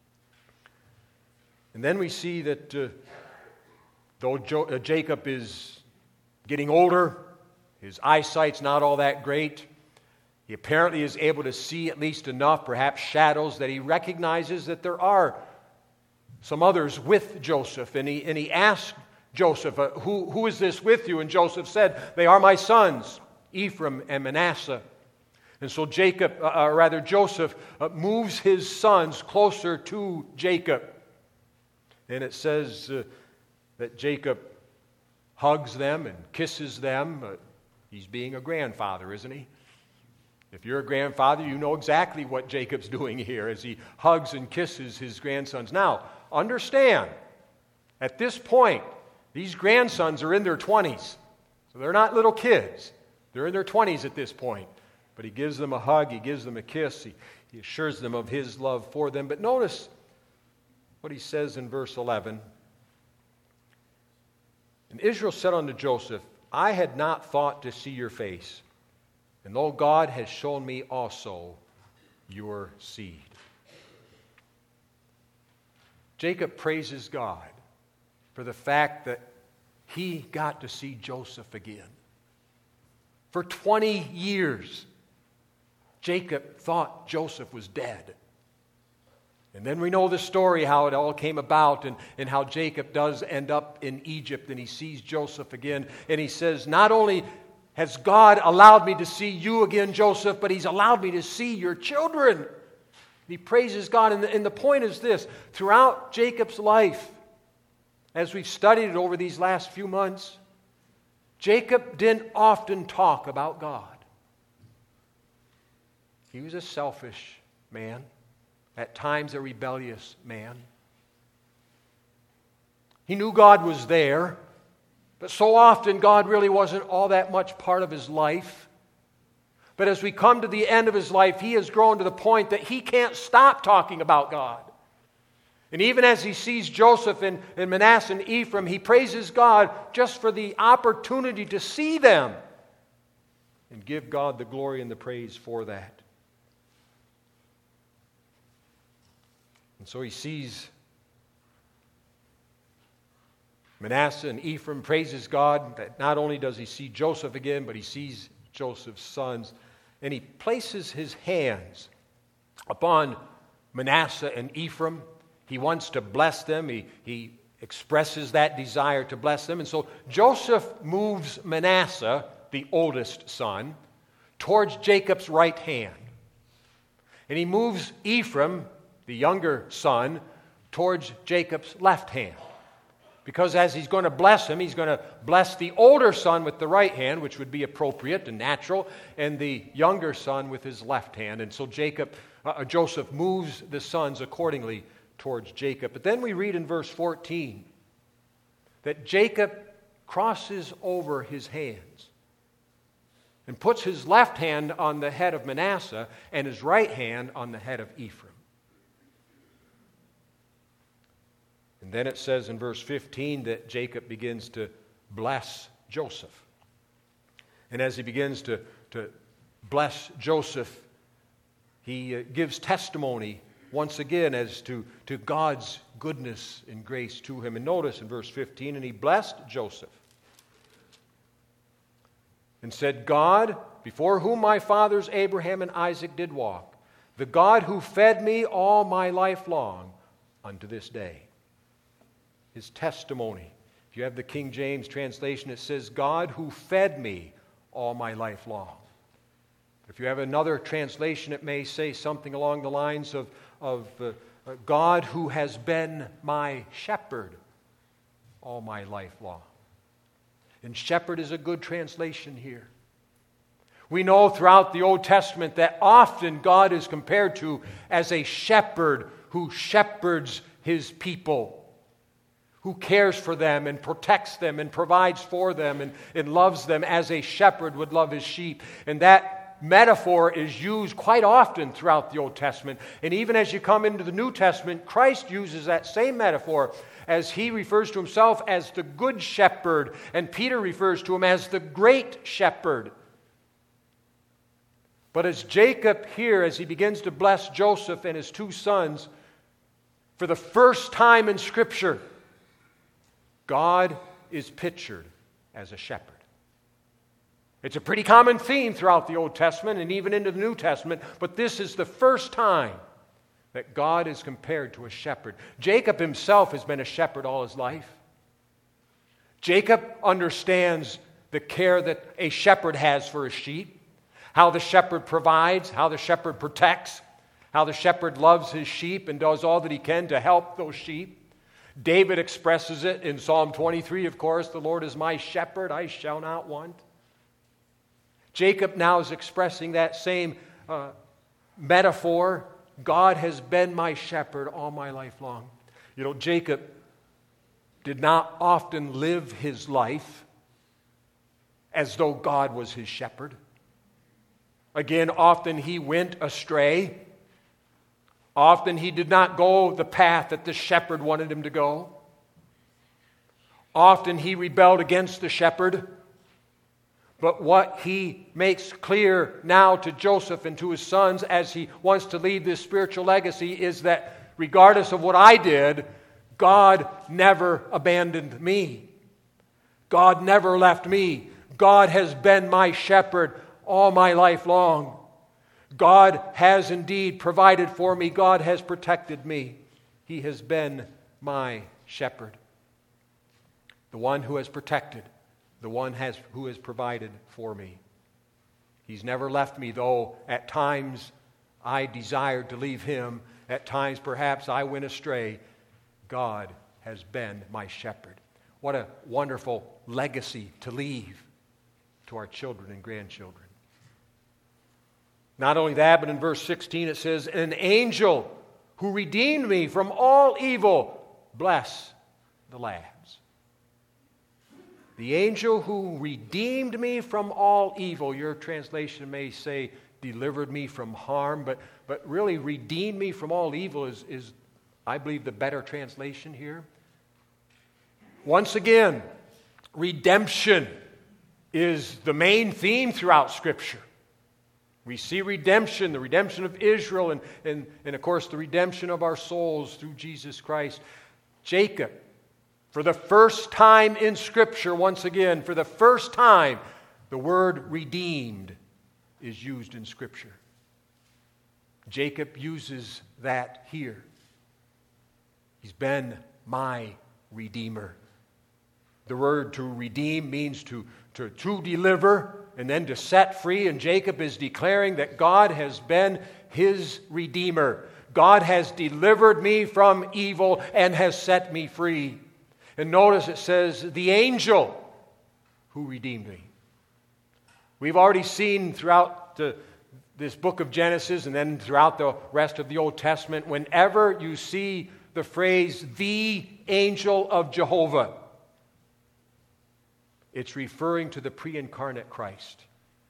And then we see that uh, though jo- uh, Jacob is getting older, his eyesight's not all that great. He apparently is able to see at least enough, perhaps shadows, that he recognizes that there are some others with Joseph. And he, and he asks Joseph, uh, who, who is this with you? And Joseph said, they are my sons, Ephraim and Manasseh. And so Jacob, uh, or rather Joseph, uh, moves his sons closer to Jacob. And it says uh, that Jacob hugs them and kisses them. Uh, he's being a grandfather, isn't he? If you're a grandfather, you know exactly what Jacob's doing here as he hugs and kisses his grandsons. Now, understand, at this point, these grandsons are in their twenties. So they're not little kids. They're in their twenties at this point. But he gives them a hug, he gives them a kiss, he, he assures them of his love for them. But notice what he says in verse eleven. And Israel said unto Joseph, I had not thought to see your face, and though God has shown me also your seed. Jacob praises God for the fact that he got to see Joseph again. For twenty years, Jacob thought Joseph was dead. And then we know the story, how it all came about, and, and how Jacob does end up in Egypt, and he sees Joseph again. And he says, not only has God allowed me to see you again, Joseph, but he's allowed me to see your children. He praises God. And the, and the point is this, throughout Jacob's life, as we've studied it over these last few months, Jacob didn't often talk about God. He was a selfish man. At times a rebellious man. He knew God was there, but so often God really wasn't all that much part of his life. But as we come to the end of his life, he has grown to the point that he can't stop talking about God. And even as he sees Joseph and, and Manasseh and Ephraim, he praises God just for the opportunity to see them and give God the glory and the praise for that. And so he sees Manasseh and Ephraim, praises God that not only does he see Joseph again, but he sees Joseph's sons. And he places his hands upon Manasseh and Ephraim. He wants to bless them. He, he expresses that desire to bless them. And so Joseph moves Manasseh, the oldest son, towards Jacob's right hand. And he moves Ephraim, the younger son, towards Jacob's left hand. Because as he's going to bless him, he's going to bless the older son with the right hand, which would be appropriate and natural, and the younger son with his left hand. And so Jacob, uh, Joseph moves the sons accordingly towards Jacob. But then we read in verse fourteen that Jacob crosses over his hands and puts his left hand on the head of Manasseh and his right hand on the head of Ephraim. And then it says in verse fifteen that Jacob begins to bless Joseph. And as he begins to, to bless Joseph, he uh, gives testimony once again as to, to God's goodness and grace to him. And notice in verse fifteen, and he blessed Joseph and said, God, before whom my fathers Abraham and Isaac did walk, the God who fed me all my life long unto this day. His testimony. If you have the King James translation, it says, God who fed me all my life long. If you have another translation, it may say something along the lines of, of uh, God who has been my shepherd all my life long. And shepherd is a good translation here. We know throughout the Old Testament that often God is compared to as a shepherd who shepherds his people, who cares for them and protects them and provides for them and, and loves them as a shepherd would love his sheep. And that metaphor is used quite often throughout the Old Testament. And even as you come into the New Testament, Christ uses that same metaphor as he refers to himself as the good shepherd, and Peter refers to him as the great shepherd. But as Jacob here, as he begins to bless Joseph and his two sons, for the first time in Scripture, God is pictured as a shepherd. It's a pretty common theme throughout the Old Testament and even into the New Testament, but this is the first time that God is compared to a shepherd. Jacob himself has been a shepherd all his life. Jacob understands the care that a shepherd has for his sheep, how the shepherd provides, how the shepherd protects, how the shepherd loves his sheep and does all that he can to help those sheep. David expresses it in Psalm twenty-three, of course, the Lord is my shepherd, I shall not want. Jacob now is expressing that same uh, metaphor. God has been my shepherd all my life long. You know, Jacob did not often live his life as though God was his shepherd. Again, often he went astray. Often he did not go the path that the shepherd wanted him to go. Often he rebelled against the shepherd. But what he makes clear now to Joseph and to his sons as he wants to leave this spiritual legacy is that regardless of what I did, God never abandoned me. God never left me. God has been my shepherd all my life long. God has indeed provided for me. God has protected me. He has been my shepherd. The one who has protected, the one has, who has provided for me. He's never left me, though at times I desired to leave him. At times perhaps I went astray. God has been my shepherd. What a wonderful legacy to leave to our children and grandchildren. Not only that, but in verse sixteen it says, an angel who redeemed me from all evil, bless the lads. The angel who redeemed me from all evil. Your translation may say delivered me from harm, but, but really redeemed me from all evil is, is, I believe, the better translation here. Once again, redemption is the main theme throughout Scripture. We see redemption, the redemption of Israel, and, and, and of course the redemption of our souls through Jesus Christ. Jacob, for the first time in Scripture, once again, for the first time, the word redeemed is used in Scripture. Jacob uses that here. He's been my Redeemer. The word to redeem means to, to, to deliver and then to set free. And Jacob is declaring that God has been his Redeemer. God has delivered me from evil and has set me free. And notice it says, the angel who redeemed me. We've already seen throughout the, this book of Genesis and then throughout the rest of the Old Testament, whenever you see the phrase, the angel of Jehovah, it's referring to the pre-incarnate Christ.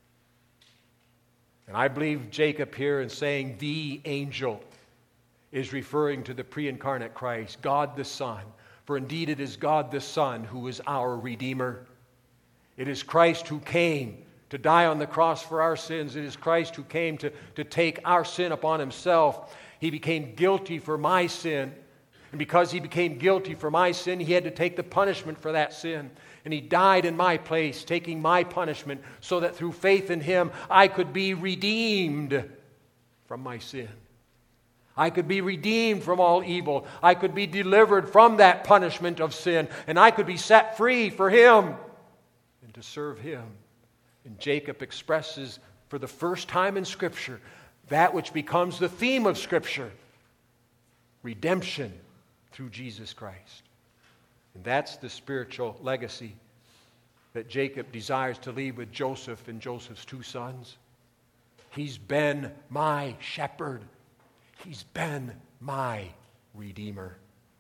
And I believe Jacob here in saying the angel is referring to the pre-incarnate Christ, God the Son. For indeed it is God the Son who is our Redeemer. It is Christ who came to die on the cross for our sins. It is Christ who came to, to take our sin upon himself. He became guilty for my sin. And because he became guilty for my sin, he had to take the punishment for that sin. And he died in my place, taking my punishment, so that through faith in him, I could be redeemed from my sin. I could be redeemed from all evil. I could be delivered from that punishment of sin. And I could be set free for him and to serve him. And Jacob expresses for the first time in Scripture that which becomes the theme of Scripture: redemption through Jesus Christ. And that's the spiritual legacy that Jacob desires to leave with Joseph and Joseph's two sons. He's been my shepherd. He's been my Redeemer.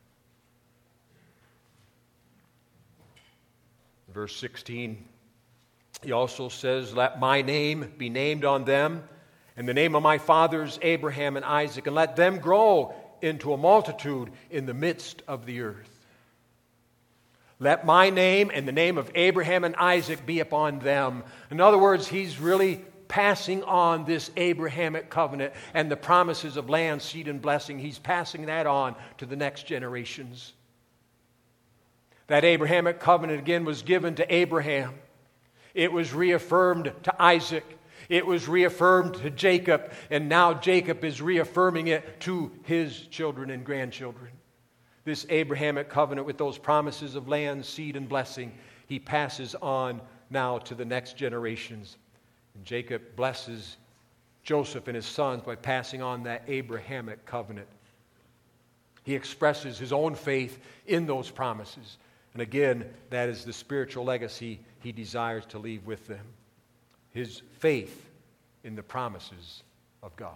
Verse sixteen, he also says, let my name be named on them, and the name of my fathers Abraham and Isaac, and let them grow into a multitude in the midst of the earth. Let my name and the name of Abraham and Isaac be upon them. In other words, he's really passing on this Abrahamic covenant and the promises of land, seed, and blessing. He's passing that on to the next generations. That Abrahamic covenant again was given to Abraham. It was reaffirmed to Isaac. It was reaffirmed to Jacob. And now Jacob is reaffirming it to his children and grandchildren. This Abrahamic covenant with those promises of land, seed, and blessing, he passes on now to the next generations. And Jacob blesses Joseph and his sons by passing on that Abrahamic covenant. He expresses his own faith in those promises. And again, that is the spiritual legacy he desires to leave with them. His faith in the promises of God.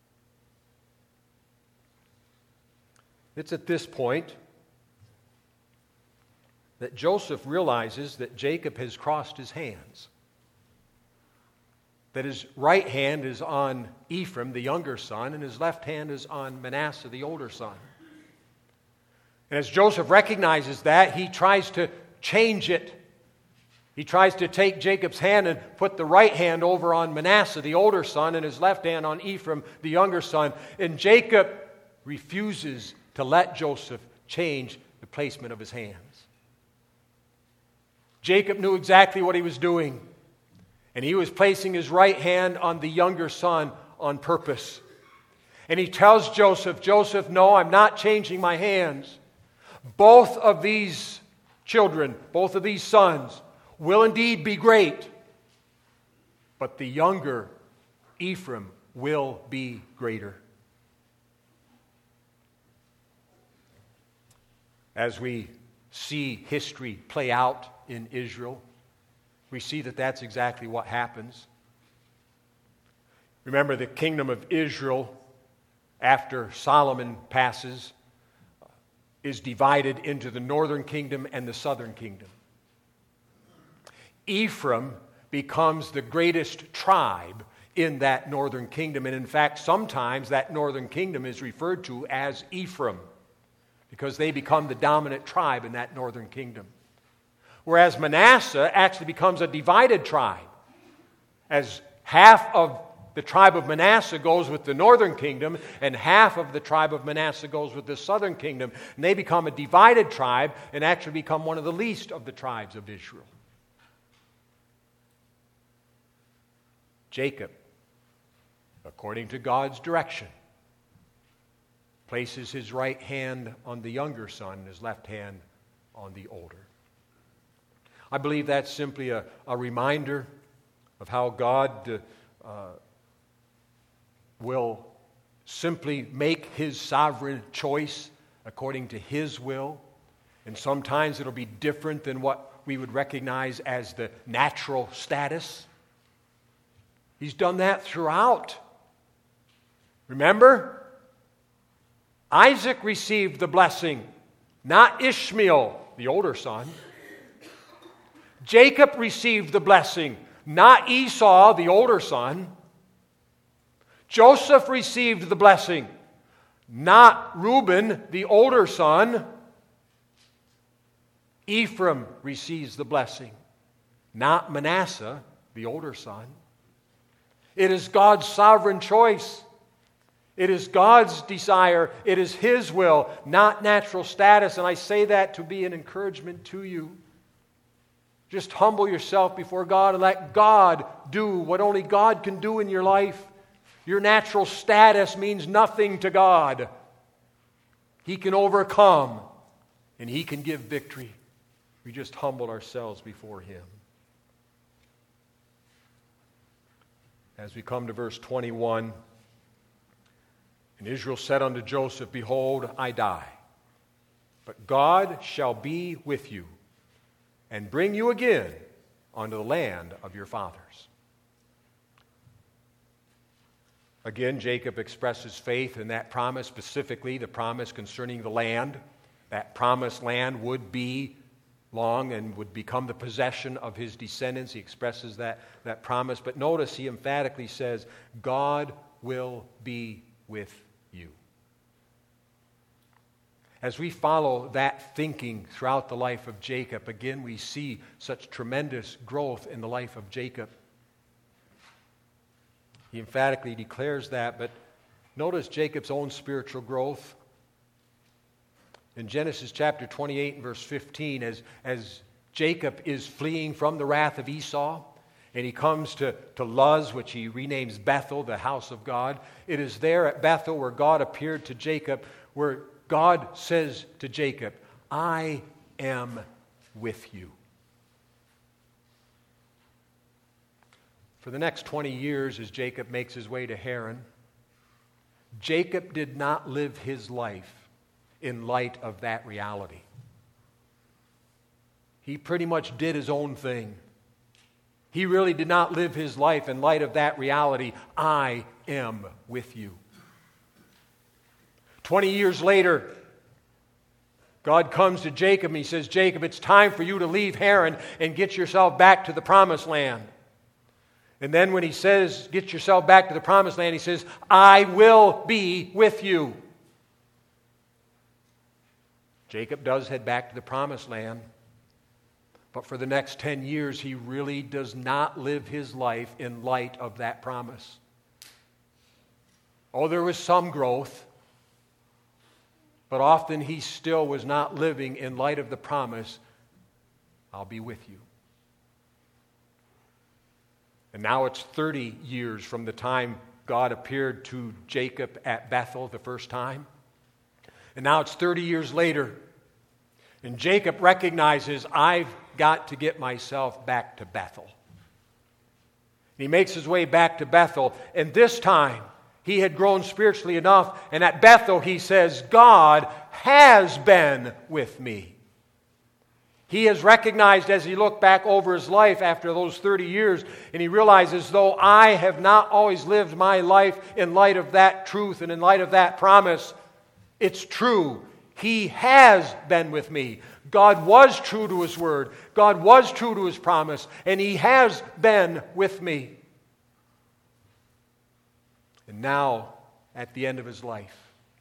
It's at this point that Joseph realizes that Jacob has crossed his hands. That his right hand is on Ephraim, the younger son, and his left hand is on Manasseh, the older son. And as Joseph recognizes that, he tries to change it. He tries to take Jacob's hand and put the right hand over on Manasseh, the older son, and his left hand on Ephraim, the younger son. And Jacob refuses to let Joseph change the placement of his hands. Jacob knew exactly what he was doing. And he was placing his right hand on the younger son on purpose. And he tells Joseph, Joseph, no, I'm not changing my hands. Both of these children, both of these sons, will indeed be great. But the younger Ephraim will be greater. As we see history play out in Israel, we see that that's exactly what happens. Remember, the kingdom of Israel, after Solomon passes, is divided into the northern kingdom and the southern kingdom. Ephraim becomes the greatest tribe in that northern kingdom. And in fact, sometimes that northern kingdom is referred to as Ephraim, because they become the dominant tribe in that northern kingdom. Whereas Manasseh actually becomes a divided tribe, as half of the tribe of Manasseh goes with the northern kingdom, and half of the tribe of Manasseh goes with the southern kingdom. And they become a divided tribe and actually become one of the least of the tribes of Israel. Jacob, according to God's direction, places his right hand on the younger son and his left hand on the older. I believe that's simply a, a reminder of how God uh, will simply make his sovereign choice according to his will. And sometimes it'll be different than what we would recognize as the natural status. He's done that throughout. Remember? Isaac received the blessing, not Ishmael, the older son. Jacob received the blessing, not Esau, the older son. Joseph received the blessing, not Reuben, the older son. Ephraim receives the blessing, not Manasseh, the older son. It is God's sovereign choice. It is God's desire. It is His will, not natural status. And I say that to be an encouragement to you. Just humble yourself before God and let God do what only God can do in your life. Your natural status means nothing to God. He can overcome and He can give victory. We just humble ourselves before Him. As we come to verse twenty-one, and Israel said unto Joseph, Behold, I die, but God shall be with you, and bring you again unto the land of your fathers. Again, Jacob expresses faith in that promise, specifically the promise concerning the land. That promised land would be long and would become the possession of his descendants. He expresses that, that promise. But notice he emphatically says, God will be with you. As we follow that thinking throughout the life of Jacob, again we see such tremendous growth in the life of Jacob. He emphatically declares that, but notice Jacob's own spiritual growth. In Genesis chapter twenty-eight and verse fifteen, as, as Jacob is fleeing from the wrath of Esau, and he comes to, to Luz, which he renames Bethel, the house of God. It is there at Bethel where God appeared to Jacob, where God says to Jacob, I am with you. For the next twenty years, as Jacob makes his way to Haran, Jacob did not live his life in light of that reality. He pretty much did his own thing. He really did not live his life in light of that reality. I am with you. Twenty years later, God comes to Jacob and he says, Jacob, it's time for you to leave Haran and get yourself back to the promised land. And then when he says, get yourself back to the promised land, he says, I will be with you. Jacob does head back to the promised land. But for the next ten years, he really does not live his life in light of that promise. Oh, there was some growth, but often he still was not living in light of the promise, I'll be with you. And now it's thirty years from the time God appeared to Jacob at Bethel the first time. And now it's thirty years later. And Jacob recognizes, I've got to get myself back to Bethel. And he makes his way back to Bethel. And this time, he had grown spiritually enough. And at Bethel, he says, God has been with me. He has recognized as he looked back over his life after those thirty years, and he realizes, though I have not always lived my life in light of that truth and in light of that promise, it's true. He has been with me. God was true to His word. God was true to His promise, and He has been with me. And now, at the end of his life,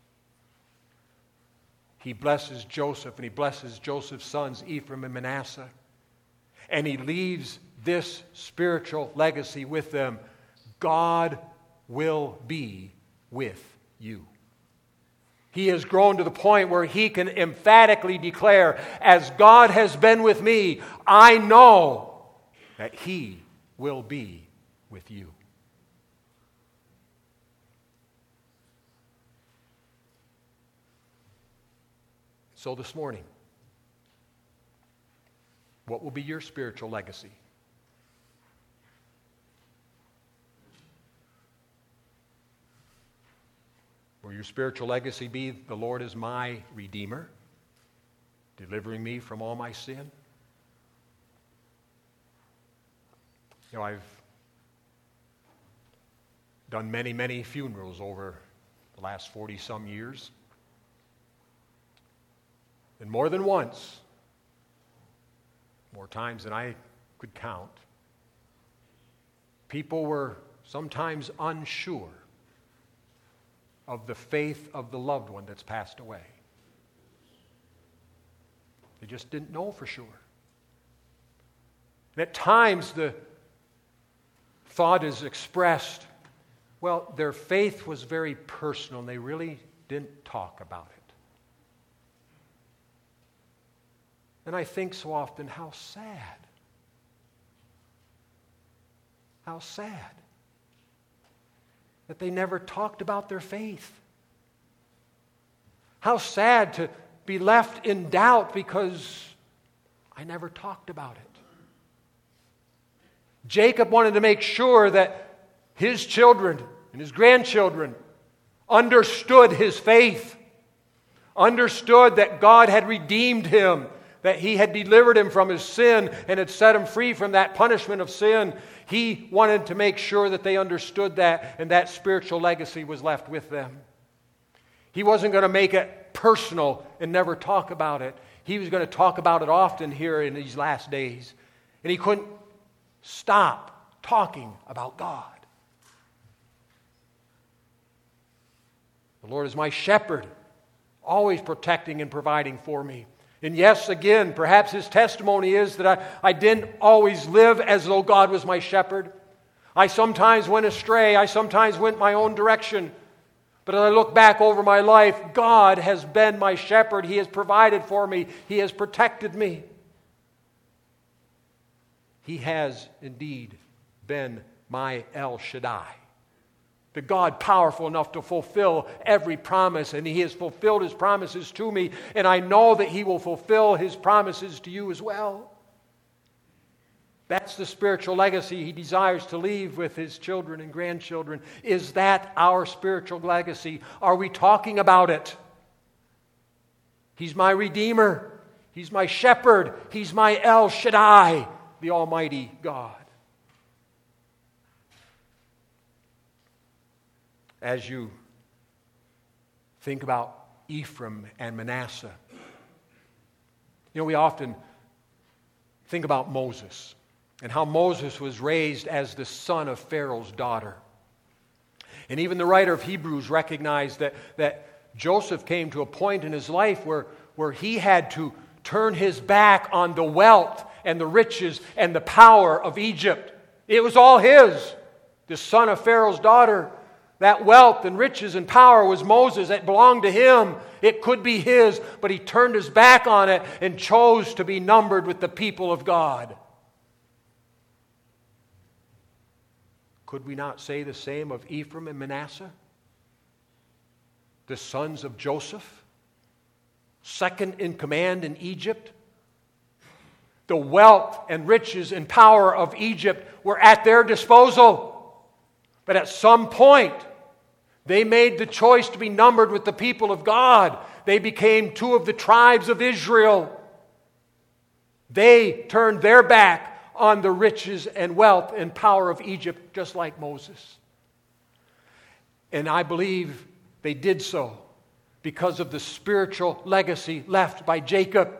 he blesses Joseph, and he blesses Joseph's sons, Ephraim and Manasseh. And he leaves this spiritual legacy with them. God will be with you. He has grown to the point where he can emphatically declare, as God has been with me, I know that he will be with you. So this morning, what will be your spiritual legacy? Will your spiritual legacy be, the Lord is my Redeemer, delivering me from all my sin? You know, I've done many, many funerals over the last forty-some years. And more than once, more times than I could count, people were sometimes unsure of the faith of the loved one that's passed away. They just didn't know for sure. And at times the thought is expressed, well, their faith was very personal and they really didn't talk about it. And I think so often, how sad. How sad that they never talked about their faith. How sad to be left in doubt because I never talked about it. Jacob wanted to make sure that his children and his grandchildren understood his faith, understood that God had redeemed him, that he had delivered him from his sin and had set him free from that punishment of sin. He wanted to make sure that they understood that, and that spiritual legacy was left with them. He wasn't going to make it personal and never talk about it. He was going to talk about it often here in these last days. And he couldn't stop talking about God. The Lord is my shepherd, always protecting and providing for me. And yes, again, perhaps his testimony is that I, I didn't always live as though God was my shepherd. I sometimes went astray. I sometimes went my own direction. But as I look back over my life, God has been my shepherd. He has provided for me. He has protected me. He has indeed been my El Shaddai, the God powerful enough to fulfill every promise, and he has fulfilled his promises to me, and I know that he will fulfill his promises to you as well. That's the spiritual legacy he desires to leave with his children and grandchildren. Is that our spiritual legacy? Are we talking about it? He's my Redeemer. He's my shepherd. He's my El Shaddai, the Almighty God. As you think about Ephraim and Manasseh, you know, we often think about Moses and how Moses was raised as the son of Pharaoh's daughter. And even the writer of Hebrews recognized that, that Joseph came to a point in his life where, where he had to turn his back on the wealth and the riches and the power of Egypt. It was all his, the son of Pharaoh's daughter. That wealth and riches and power was Moses. It belonged to him. It could be his, but he turned his back on it and chose to be numbered with the people of God. Could we not say the same of Ephraim and Manasseh? The sons of Joseph, second in command in Egypt. The wealth and riches and power of Egypt were at their disposal. But at some point, they made the choice to be numbered with the people of God. They became two of the tribes of Israel. They turned their back on the riches and wealth and power of Egypt, just like Moses. And I believe they did so because of the spiritual legacy left by Jacob.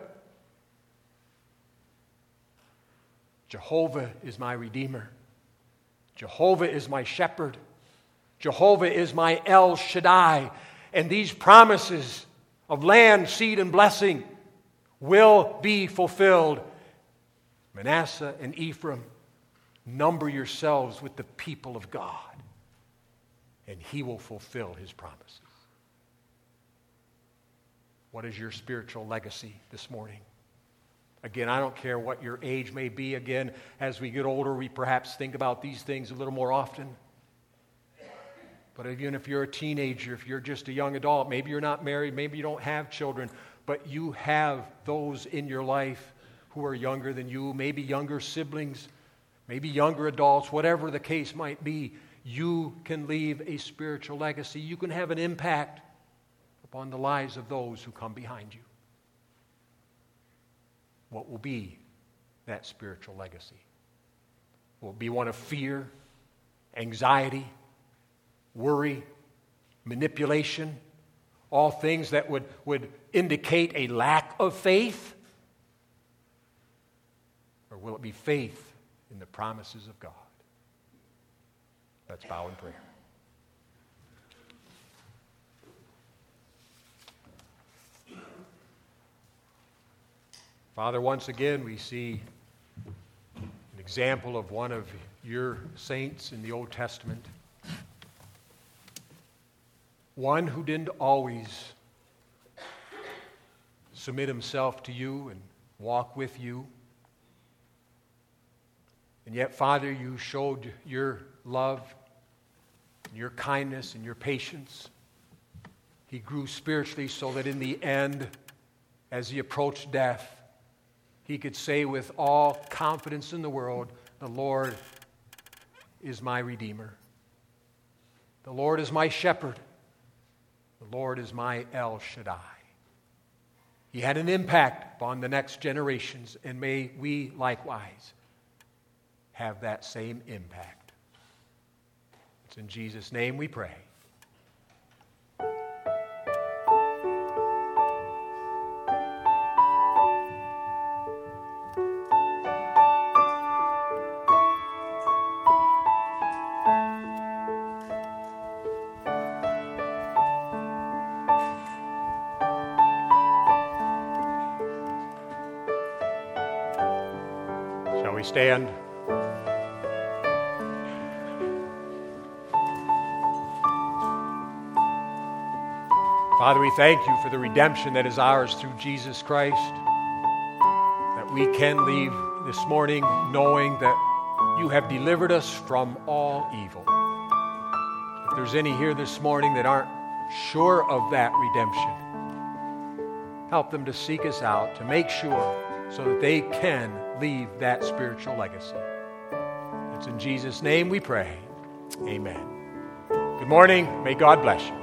Jehovah is my Redeemer. Jehovah is my shepherd. Jehovah is my El Shaddai. And these promises of land, seed, and blessing will be fulfilled. Manasseh and Ephraim, number yourselves with the people of God. and He will fulfill His promises. What is your spiritual legacy this morning? Again, I don't care what your age may be. Again, as we get older, we perhaps think about these things a little more often. But even if you're a teenager, if you're just a young adult, maybe you're not married, maybe you don't have children, but you have those in your life who are younger than you, maybe younger siblings, maybe younger adults, whatever the case might be, you can leave a spiritual legacy. You can have an impact upon the lives of those who come behind you. What will be that spiritual legacy? Will it be one of fear, anxiety, worry, manipulation, all things that would, would indicate a lack of faith? Or will it be faith in the promises of God? Let's bow in prayer. Father, once again we see an example of one of your saints in the Old Testament. One who didn't always submit himself to you and walk with you. And yet, Father, you showed your love, and your kindness, and your patience. He grew spiritually so that in the end, as he approached death, he could say with all confidence in the world, the Lord is my Redeemer. The Lord is my shepherd. The Lord is my El Shaddai. He had an impact upon the next generations, and may we likewise have that same impact. It's in Jesus' name we pray. Shall we stand? Father, we thank you for the redemption that is ours through Jesus Christ, that we can leave this morning knowing that you have delivered us from all evil. If there's any here this morning that aren't sure of that redemption, help them to seek us out, to make sure so that they can leave that spiritual legacy. It's in Jesus' name we pray. Amen. Good morning. May God bless you.